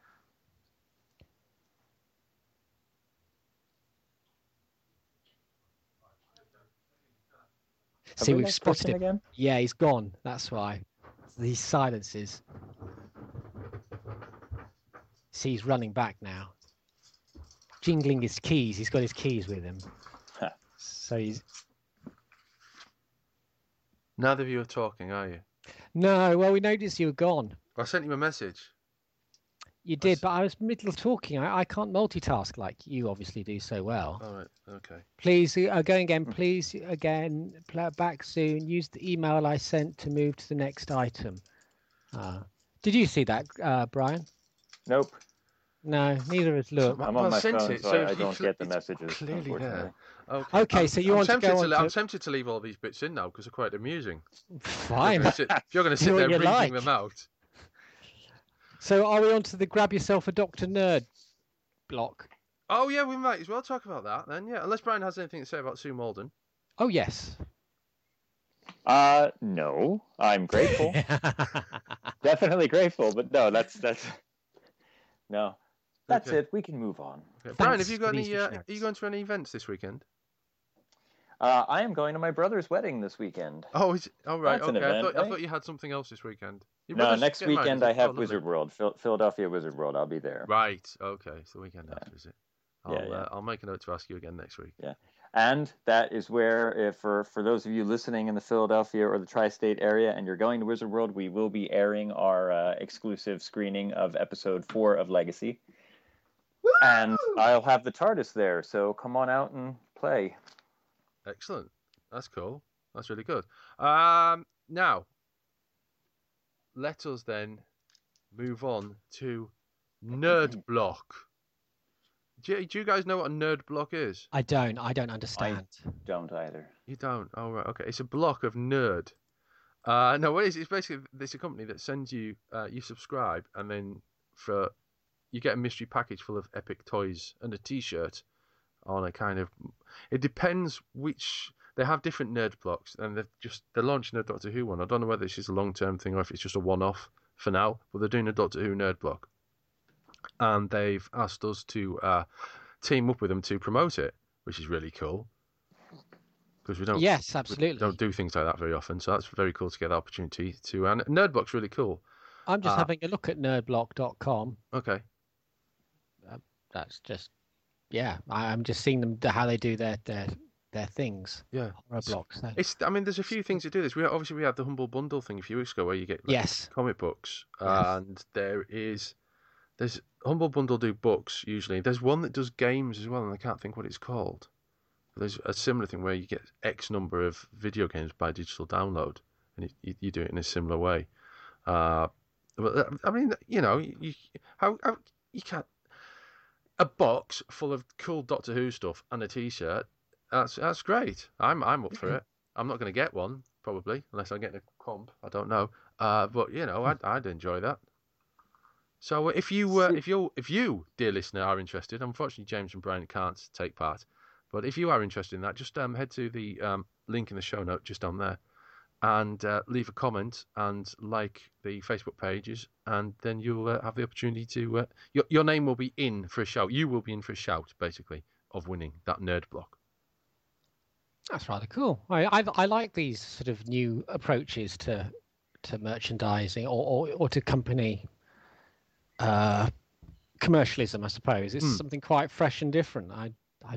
Have See, we we've lost spotted Christian him. again? Yeah, he's gone. That's why. These silences. See, he's running back now. Jingling his keys. He's got his keys with him. Huh. So he's... Neither of you are talking, are you? No, well, we noticed you were gone. I sent you a message. You did, but I was middle of talking. I, I can't multitask like you obviously do so well. All right, okay. Please, uh, going again, please, again, play it back soon. Use the email I sent to move to the next item. Uh, did you see that, uh, Brian? Nope. No, neither of us look. I'm Well, on I my sent phone, it, so, so I, I if you don't fl- get the it's messages. clearly unfortunately. there. Okay, Okay, I'm, so you I'm want to tempted go to, on le- I'm to- tempted to leave all these bits in now because they're quite amusing. Fine. If you're going to Do sit what there you reading like. them out. So are we on to the grab yourself a Doctor Nerd block? Oh, yeah, we might as well talk about that then, yeah. Unless Brian has anything to say about Sue Malden. Oh, yes. Uh, no, I'm grateful. Definitely grateful, but no, that's that's no, that's Okay. it. We can move on. Okay. Brian, have Thanks you for got these any? Uh, are visionaries. you going to any events this weekend? Uh, I am going to my brother's wedding this weekend. Oh, is, oh right, That's an okay. I event, thought, I right? thought you had something else this weekend. Your No, brother's next getting married, weekend is I it? have Oh, lovely. Wizard World, Phil- Philadelphia Wizard World. I'll be there. Right, okay. It's the weekend Yeah. after, is it? I'll, Yeah, yeah. Uh, I'll make a note to ask you again next week. Yeah, and that is where, if for for those of you listening in the Philadelphia or the tri-state area, and you're going to Wizard World, we will be airing our uh, exclusive screening of episode four of Legacy, and I'll have the TARDIS there. So come on out and play. Excellent. That's cool. That's really good. Um, now, let us then move on to Nerd Block. Do you, do you guys know what a Nerd Block is? I don't. I don't understand. Don't either. You don't? Oh, right. Okay. It's a block of nerd. Uh, no, what it is, it's basically, it's a company that sends you, uh, you subscribe, and then for, you get a mystery package full of epic toys and a t-shirt on a kind of, it depends which, they have different nerd blocks, and they've just, they're launching a Doctor Who one. I don't know whether it's just a long-term thing or if it's just a one-off for now, but they're doing a Doctor Who nerd block. And they've asked us to uh, team up with them to promote it, which is really cool. because we don't. Yes, we absolutely. don't do things like that very often. So that's very cool to get the opportunity to. And Nerdblock's really cool. I'm just Uh, having a look at nerdblock dot com. Okay. Uh, that's just, yeah. I, I'm just seeing them how they do their their their things. Yeah. Horror blocks. So. It's. I mean, there's a few things that do this. We obviously we had the Humble Bundle thing a few weeks ago where you get like, Yes. comic books, Yes. and there is there's Humble Bundle do books usually. There's one that does games as well, and I can't think what it's called. There's a similar thing where you get X number of video games by digital download, and you, you do it in a similar way. Uh, but I mean, you know, you how, how you can't a box full of cool Doctor Who stuff and a T-shirt. That's that's great. I'm I'm up for it. I'm not going to get one probably unless I get a comp. I don't know. Uh, but you know, I'd I'd enjoy that. So if you uh, if you if you dear listener are interested, unfortunately James and Brian can't take part, but if you are interested in that, just um, head to the um, link in the show note just on there, and uh, leave a comment and like the Facebook pages, and then you'll uh, have the opportunity to uh, your your name will be in for a shout. You will be in for a shout basically of winning that nerd block. That's rather cool. I I, I like these sort of new approaches to to merchandising or or, or to company uh, commercialism. I suppose it's Hmm. something quite fresh and different. I I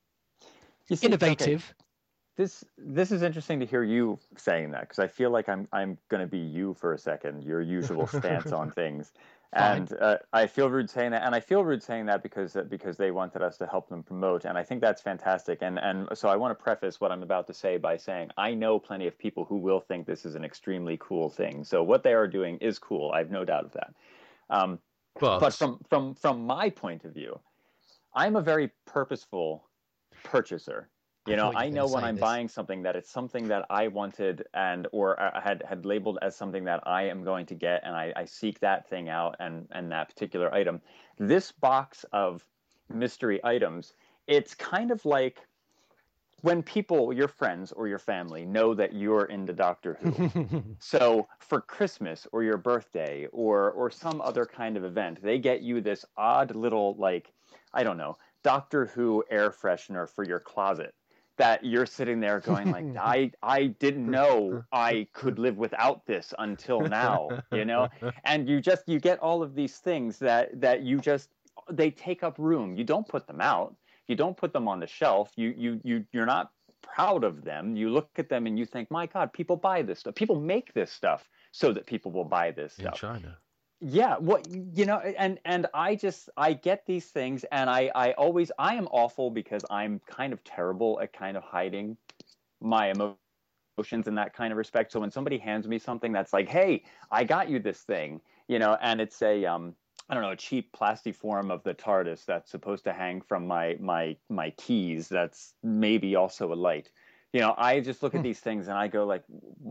You see, innovative. okay, This this is interesting to hear you saying that because I feel like I'm I'm going to be you for a second, your usual stance on things, Fine. and uh, I feel rude saying that, and I feel rude saying that because uh, because they wanted us to help them promote, and I think that's fantastic, and and so I want to preface what I'm about to say by saying I know plenty of people who will think this is an extremely cool thing. So what they are doing is cool. I have no doubt of that. Um, But, but from from from my point of view, I'm a very purposeful purchaser. You I know, thought you were I know gonna when say I'm this. buying something that it's something that I wanted and or I had had labeled as something that I am going to get, and I, I seek that thing out and and that particular item. This box of mystery items, it's kind of like when people, your friends or your family, know that you're into Doctor Who. So for Christmas or your birthday or or some other kind of event, they get you this odd little, like, I don't know, Doctor Who air freshener for your closet that you're sitting there going like, I I didn't know I could live without this until now, you know? And you just you get all of these things that that you just they take up room. You don't put them out. You don't put them on the shelf. You you you you're not proud of them. You look at them and you think, my God, people buy this stuff. People make this stuff so that people will buy this in stuff. China. Yeah, what you know, and and I just I get these things, and I I always I am awful because I'm kind of terrible at kind of hiding my emotions in that kind of respect. So when somebody hands me something that's like, hey, I got you this thing, you know, and it's a um I don't know, a cheap plastic form of the TARDIS that's supposed to hang from my my my keys. That's maybe also a light. You know, I just look at these things and I go like,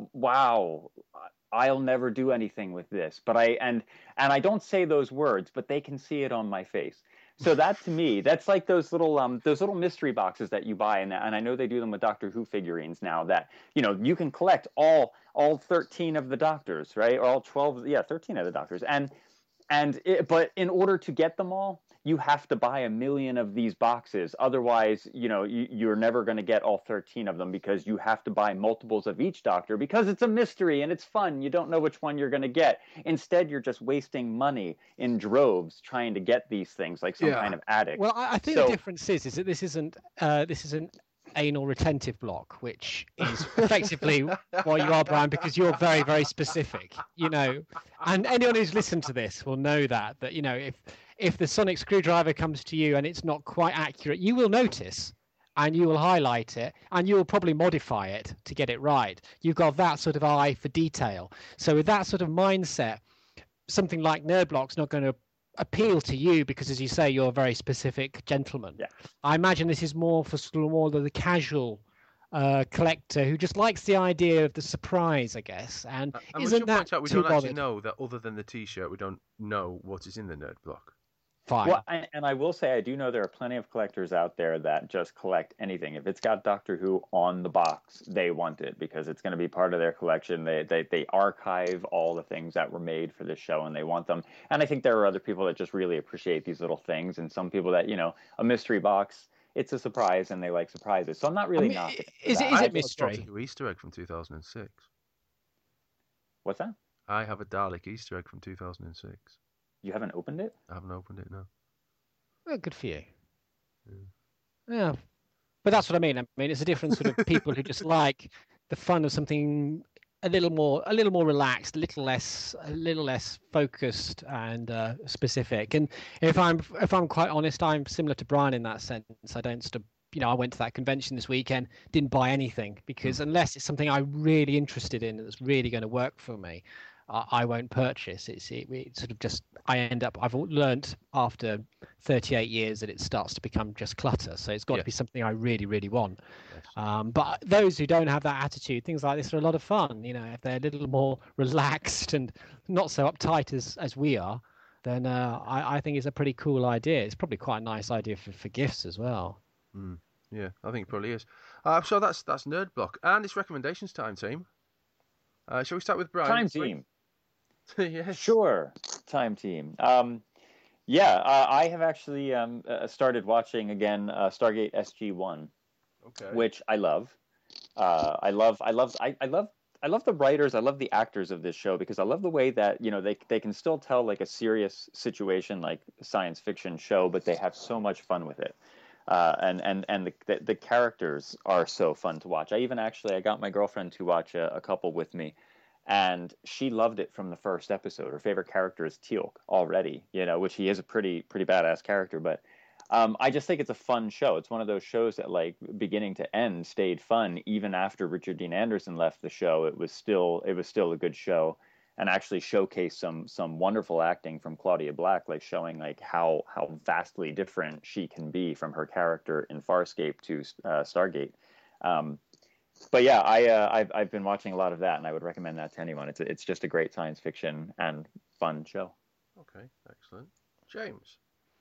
wow, I'll never do anything with this. But I and and I don't say those words, but they can see it on my face. So that to me, that's like those little um those little mystery boxes that you buy, and and I know they do them with Doctor Who figurines now. That you know you can collect all all thirteen of the Doctors, right? Or all twelve, yeah, thirteen of the Doctors, and. And it, but in order to get them all, you have to buy a million of these boxes. Otherwise, you know, you, you're never going to get all thirteen of them because you have to buy multiples of each Doctor because it's a mystery and it's fun. You don't know which one you're going to get. Instead, you're just wasting money in droves trying to get these things like some Yeah. kind of addict. Well, I, I think So- the difference is is that this isn't uh, this isn't anal retentive block, which is effectively what you are, Brian, because you're very, very specific, you know. And anyone who's listened to this will know that that you know if if the sonic screwdriver comes to you and it's not quite accurate, you will notice and you will highlight it and you will probably modify it to get it right. You've got that sort of eye for detail. So with that sort of mindset, something like Nerdblock's not going to appeal to you because, as you say, you're a very specific gentleman. Yeah. I imagine this is more for sort of more of the casual uh, collector who just likes the idea of the surprise, I guess. And And we isn't should that point out we too don't actually bothered? know that other than the T-shirt, we don't know what is in the nerd block. Fine. Well, and, and I will say I do know there are plenty of collectors out there that just collect anything. If it's got Doctor Who on the box, they want it because it's going to be part of their collection. They, they they archive all the things that were made for this show and they want them. And I think there are other people that just really appreciate these little things, and some people that, you know, a mystery box, it's a surprise and they like surprises. So I'm not really I mean, knocking. Is it, is it mystery? I Easter egg from two thousand six. What's that? I have a Dalek Easter egg from two thousand six. You haven't opened it? I haven't opened it, no. Well, good for you. Yeah. yeah. But that's what I mean. I mean, it's a different sort of people who just like the fun of something a little more, a little more relaxed, a little less, a little less focused and uh, specific. And if I'm, if I'm quite honest, I'm similar to Brian in that sense. I don't sort of, you know, I went to that convention this weekend, didn't buy anything because mm. unless it's something I'm really interested in that's really going to work for me, uh, I won't purchase. It's it, it sort of just I end up. I've learned after thirty-eight years that it starts to become just clutter. So it's got yeah. to be something I really, really want. Yes. Um, but those who don't have that attitude, things like this are a lot of fun. You know, if they're a little more relaxed and not so uptight as as we are, then uh, I, I think it's a pretty cool idea. It's probably quite a nice idea for, for gifts as well. Mm. Yeah, I think it probably is. Uh, so that's that's Nerd Block, and it's recommendations time, team. Uh, shall we start with Brian? Time team. yeah. Sure, time team. Um, yeah, uh, I have actually um, uh, started watching again uh, Stargate S G one, okay. which I love. Uh, I love. I love. I, I love. I love the writers. I love the actors of this show because I love the way that you know they they can still tell like a serious situation, like a science fiction show, but they have so much fun with it. Uh, and and and the, the the characters are so fun to watch. I even actually I got my girlfriend to watch a, a couple with me, and she loved it from the first episode. Her favorite character is Teal'c already, you know, which he is a pretty pretty badass character. But um, I just think it's a fun show. It's one of those shows that, like, beginning to end, stayed fun even after Richard Dean Anderson left the show. It was still it was still a good show. And actually showcase some some wonderful acting from Claudia Black, like showing like how how vastly different she can be from her character in Farscape to uh, Stargate. Um, but yeah, I uh, I've I've been watching a lot of that, and I would recommend that to anyone. It's a, it's just a great science fiction and fun show. Okay, excellent, James.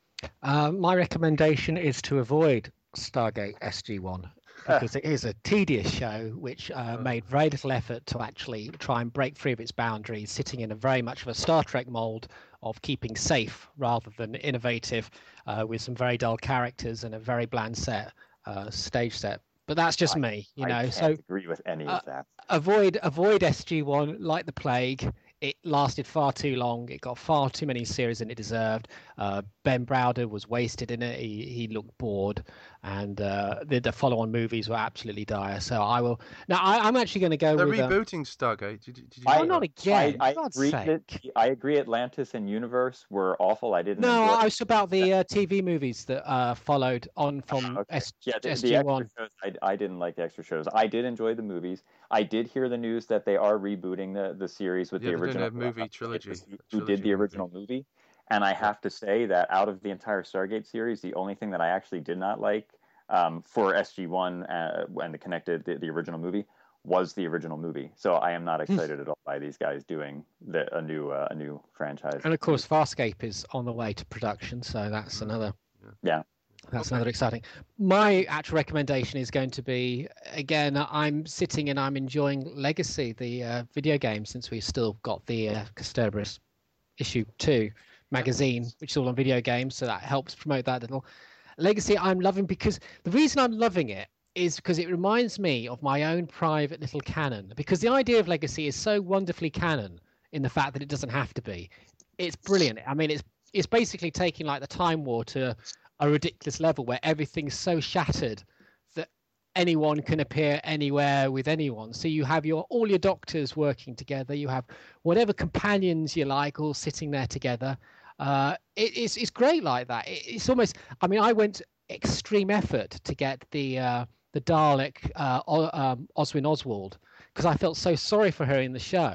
Uh, my recommendation is to avoid Stargate S G one. Because it is a tedious show which uh, made very little effort to actually try and break free of its boundaries, sitting in a very much of a Star Trek mold of keeping safe rather than innovative, uh, with some very dull characters and a very bland set, uh, stage set. But that's just I, me, you I know. I can't so agree with any uh, of that. Avoid avoid S G one like the plague. It lasted far too long. It got far too many series than it deserved. Uh, Ben Browder was wasted in it. He he looked bored, and uh, the, the follow-on movies were absolutely dire. So I will now. I, I'm actually going to go. They're with, rebooting um, Stargate. Did, did you oh, not again! I, I God's agree. sake. That, I agree. Atlantis and Universe were awful. I didn't. No, enjoy I was about the uh, T V movies that uh, followed on from okay. S- yeah, the, S the G extra one. shows, I, I didn't like the extra shows. I did enjoy the movies. I did hear the news that they are rebooting the, the series with yeah, the original a movie trilogy. Who, who did the original movie? movie. And I have to say that out of the entire Stargate series, the only thing that I actually did not like um, for S G one uh, and the connected the, the original movie was the original movie. So I am not excited at all by these guys doing the, a new uh, a new franchise. And of course, Farscape is on the way to production, so that's another. Yeah. That's okay. another exciting. My actual recommendation is going to be, again, I'm sitting and I'm enjoying Legacy, the uh, video game, since we've still got the uh, Cerberus issue two magazine, which is all on video games, so that helps promote that little. Legacy I'm loving because the reason I'm loving it is because it reminds me of my own private little canon, because the idea of Legacy is so wonderfully canon in the fact that it doesn't have to be. It's brilliant. I mean, it's it's basically taking like the Time War to a ridiculous level where everything's so shattered that anyone can appear anywhere with anyone. So you have your all your doctors working together. You have whatever companions you like all sitting there together. Uh, it, it's it's great like that. It, it's almost. I mean, I went extreme effort to get the uh, the Dalek uh, um, Oswin Oswald because I felt so sorry for her in the show.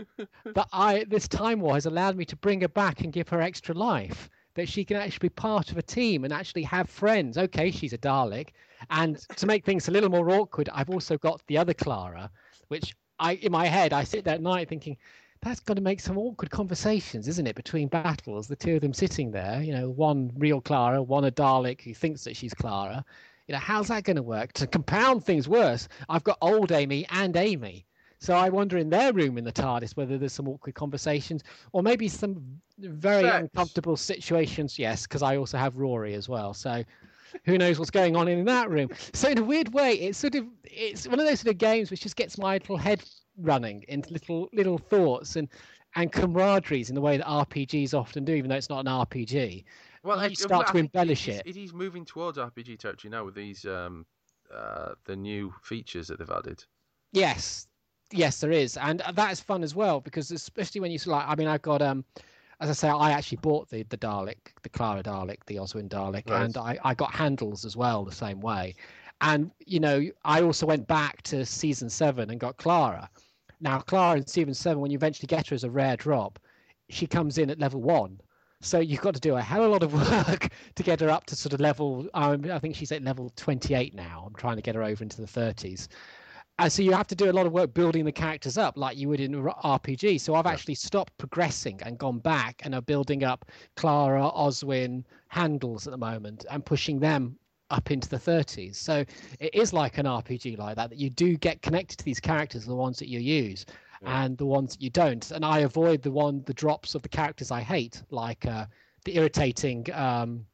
But I this Time War has allowed me to bring her back and give her extra life, that she can actually be part of a team and actually have friends. Okay, she's a Dalek. And to make things a little more awkward, I've also got the other Clara, which I, in my head, I sit there at night thinking, that's got to make some awkward conversations, isn't it, between battles, the two of them sitting there, you know, one real Clara, one a Dalek who thinks that she's Clara. You know, how's that going to work? To compound things worse, I've got old Amy and Amy. So I wonder in their room in the TARDIS whether there's some awkward conversations or maybe some very Sex. uncomfortable situations. Yes, because I also have Rory as well. So who knows what's going on in that room? So in a weird way, it's sort of it's one of those sort of games which just gets my little head running into little little thoughts and and camaraderies in the way that R P Gs often do, even though it's not an R P G. Well, you I, start well, to I think embellish it. it. Is, it is moving towards R P G territory now with these um, uh, the new features that they've added. Yes, yes, there is, and that is fun as well because especially when you like. I mean, I've got um, as I say, I actually bought the the Dalek, the Clara Dalek, the Oswin Dalek, Right. and I I got handles as well the same way, and you know I also went back to season seven and got Clara. Now Clara in season seven, when you eventually get her as a rare drop, she comes in at level one. So you've got to do a hell of a lot of work to get her up to sort of level. Um, I think she's at level twenty-eight now. I'm trying to get her over into the thirties. And so you have to do a lot of work building the characters up like you would in an R P G. So I've Yeah. actually stopped progressing and gone back and are building up Clara, Oswin, handles at the moment and pushing them up into the thirties. So it is like an R P G like that, that you do get connected to these characters, the ones that you use. Yeah. And the ones that you don't, and I avoid the one the drops of the characters I hate, like uh, the irritating um,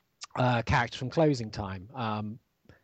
uh, character from Closing Time. Um,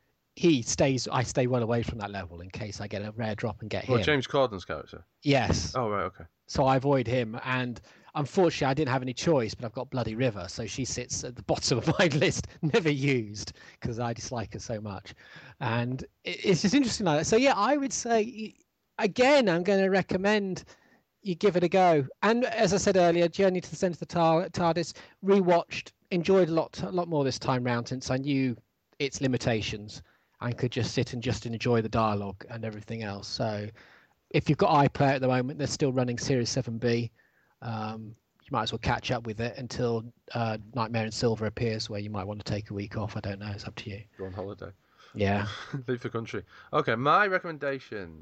he stays. I stay well away from that level in case I get a rare drop and get Well, him. James Corden's character. Yes. Oh right, okay. So I avoid him, and unfortunately, I didn't have any choice. But I've got Bloody River, so she sits at the bottom of my list, never used because I dislike her so much. And it, it's just interesting like that. So yeah, I would say. Again, I'm going to recommend you give it a go. And as I said earlier, Journey to the Centre of the Tar- TARDIS, rewatched, enjoyed a lot, a lot more this time round since I knew its limitations and could just sit and just enjoy the dialogue and everything else. So, if you've got iPlayer at the moment, they're still running Series seven B. Um, you might as well catch up with it until uh, Nightmare in Silver appears, where you might want to take a week off. I don't know. It's up to you. Go on holiday. Yeah. Leave the country. Okay, my recommendation.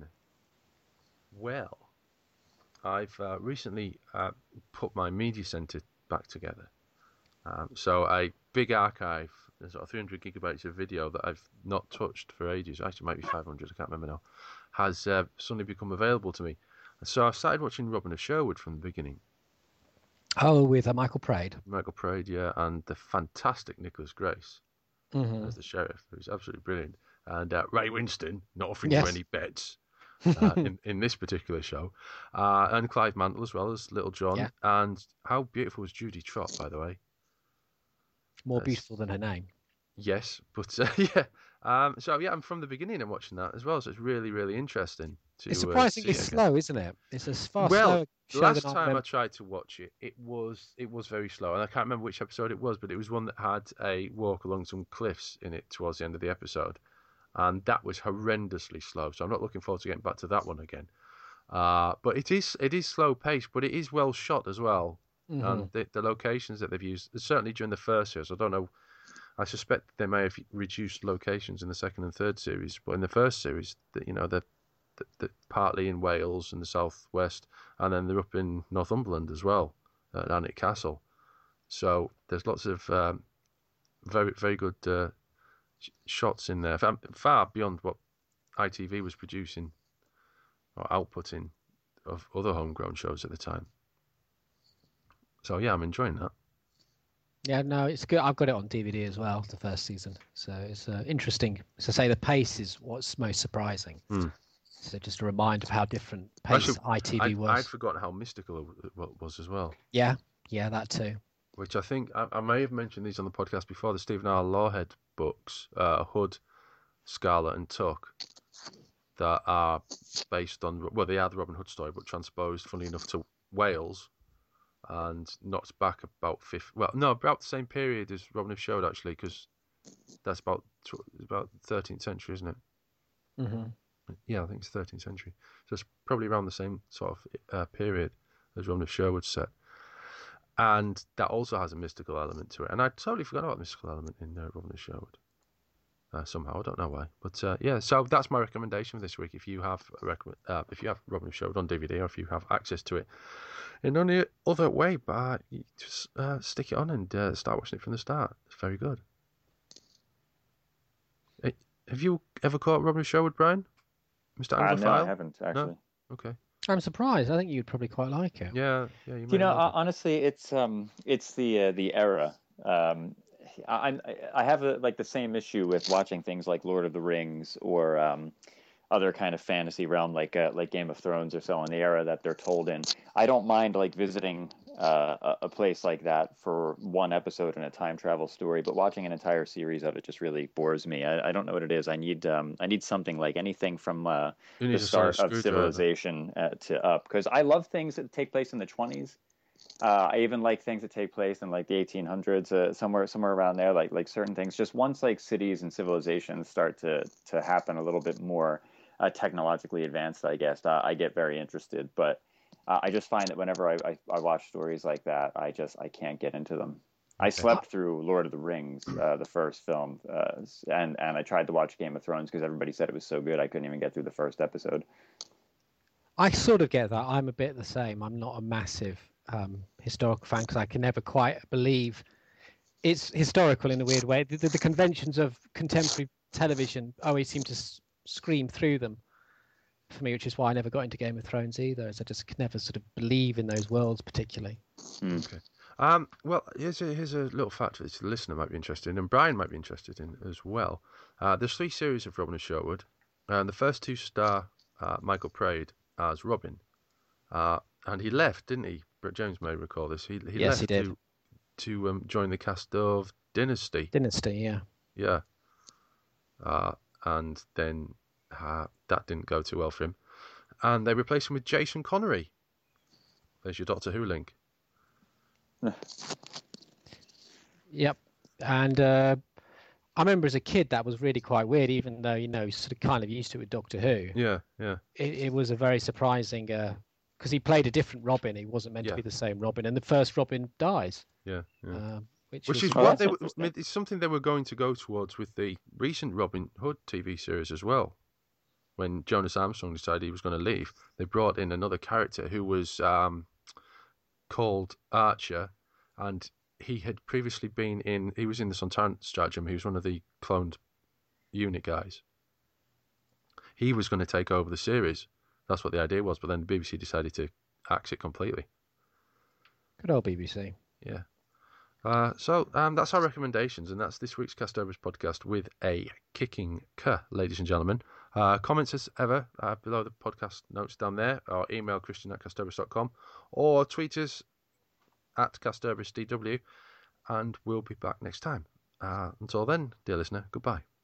Well, I've uh, recently uh, put my media center back together. Um, so a big archive, there's sort of three hundred gigabytes of video that I've not touched for ages. Actually, it might be five hundred. I can't remember now. Has uh, suddenly become available to me. So I started watching Robin of Sherwood from the beginning. Oh, with uh, Michael Praed. Michael Praed, yeah, and the fantastic Nicholas Grace Mm-hmm. as the sheriff, who's absolutely brilliant. And uh, Ray Winston, not offering Yes. you any bets. uh, in, in this particular show, uh, and Clive Mantle as well as Little John. Yeah. And how beautiful was Judy Trott, by the way? More That's- beautiful than her name. Yes, but uh, yeah. Um, so yeah, I'm from the beginning and watching that as well. So it's really, really interesting. To, It's uh, surprisingly see it again. slow, isn't it? It's a far Well, slower show Last than I time I remember. tried to watch it, it was it was very slow, and I can't remember which episode it was, but it was one that had a walk along some cliffs in it towards the end of the episode, and that was horrendously slow. So I'm not looking forward to getting back to that one again. Uh, but it is it is slow paced, but it is well shot as well, Mhm. and the, the locations that they've used, certainly during the first series. I don't know. I suspect they may have reduced locations in the second and third series, but in the first series, that you know they're, they're partly in Wales and the southwest, and then they're up in Northumberland as well, at Alnwick Castle. So there's lots of um, very very good uh, sh- shots in there, far, far beyond what I T V was producing or outputting of other homegrown shows at the time. So yeah, I'm enjoying that. Yeah, no, it's good. I've got it on D V D as well, the first season. So it's uh, interesting. So say the pace is what's most surprising. Hmm. So just a reminder of how different pace Actually, I T V I'd, was. I'd forgotten how mystical it wa- was as well. Yeah, yeah, that too. Which I think I, I may have mentioned these on the podcast before. The Stephen R. Lawhead books, uh, Hood, Scarlet, and Tuck, that are based on well, they are the Robin Hood story, but transposed, funnily enough, to Wales, and knocked back about fifth. Well, no, about the same period as Robin of Sherwood actually, because that's about tw- about thirteenth century, isn't it? hmm Yeah, I think it's thirteenth century. So it's probably around the same sort of uh, period as Robin of Sherwood set. And that also has a mystical element to it. And I totally forgot about the mystical element in uh, Robin of Sherwood. Uh, somehow, I don't know why. But uh, yeah, so that's my recommendation for this week. If you have a rec- uh, if you have Robin of Sherwood on D V D, or if you have access to it in any other way, but you just uh, stick it on and uh, start watching it from the start. It's very good. Uh, have you ever caught Robin of Sherwood, Brian? Mister Uh, Anglophile? no, I haven't actually. Okay. I'm surprised. I think you'd probably quite like it. Yeah, yeah. You, You may know, love uh, honestly, it's um, it's the uh, the era. Um, I I have a, like the same issue with watching things like Lord of the Rings or um, other kind of fantasy realm like uh, like Game of Thrones or so in the era that they're told in. I don't mind like visiting uh, a, a place like that for one episode in a time travel story, but watching an entire series of it just really bores me. I, I don't know what it is. I need um, I need something like anything from uh, the start of civilization uh, to up, because I love things that take place in the twenties. Uh, I even like things that take place in like the eighteen hundreds, uh, somewhere somewhere around there. Like like certain things. Just once like cities and civilizations start to to happen a little bit more uh, technologically advanced, I guess uh, I get very interested. But uh, I just find that whenever I, I I watch stories like that, I just I can't get into them. I slept through Lord of the Rings, uh, the first film, uh, and and I tried to watch Game of Thrones because everybody said it was so good. I couldn't even get through the first episode. I sort of get that. I'm a bit the same. I'm not a massive um, historical fan because I can never quite believe it's historical in a weird way. The, the, the conventions of contemporary television always seem to s- scream through them for me, which is why I never got into Game of Thrones either, as I just could never sort of believe in those worlds particularly. Mm. Okay. Um, well, here's a, here's a little fact that the listener might be interested in, and Brian might be interested in as well. Uh, there's three series of Robin and Sherwood, and the first two star uh, Michael Praed as Robin, uh, and he left, didn't he? Brett Jones may recall this. He he Yes, left he did. to to um, join the cast of Dynasty. Dynasty, yeah. Yeah, uh, and then uh, that didn't go too well for him, and they replaced him with Jason Connery. There's your Doctor Who link. Yep, and uh, I remember as a kid that was really quite weird, even though you know you sort of kind of used to it with Doctor Who. Yeah, yeah. It, it was a very surprising because he played a different Robin. He wasn't meant Yeah. to be the same Robin, and the first Robin dies. Yeah, yeah. Um, which Which was, is Oh, what that's they were, interesting. it's something they were going to go towards with the recent Robin Hood T V series as well. When Jonas Armstrong decided he was going to leave, they brought in another character who was um, called Archer, and he had previously been in. He was in the Sontaran Stratagem. He was one of the cloned unit guys. He was going to take over the series. That's what the idea was, but then the B B C decided to axe it completely. good old B B C. Yeah. Uh, so um, that's our recommendations, and that's this week's Castovers podcast with a kicking K, ladies and gentlemen. Uh, comments as ever uh, below the podcast notes down there, or email Christian at castovers dot com, or tweet us at castovers D W, and we'll be back next time. Uh, until then, dear listener, goodbye.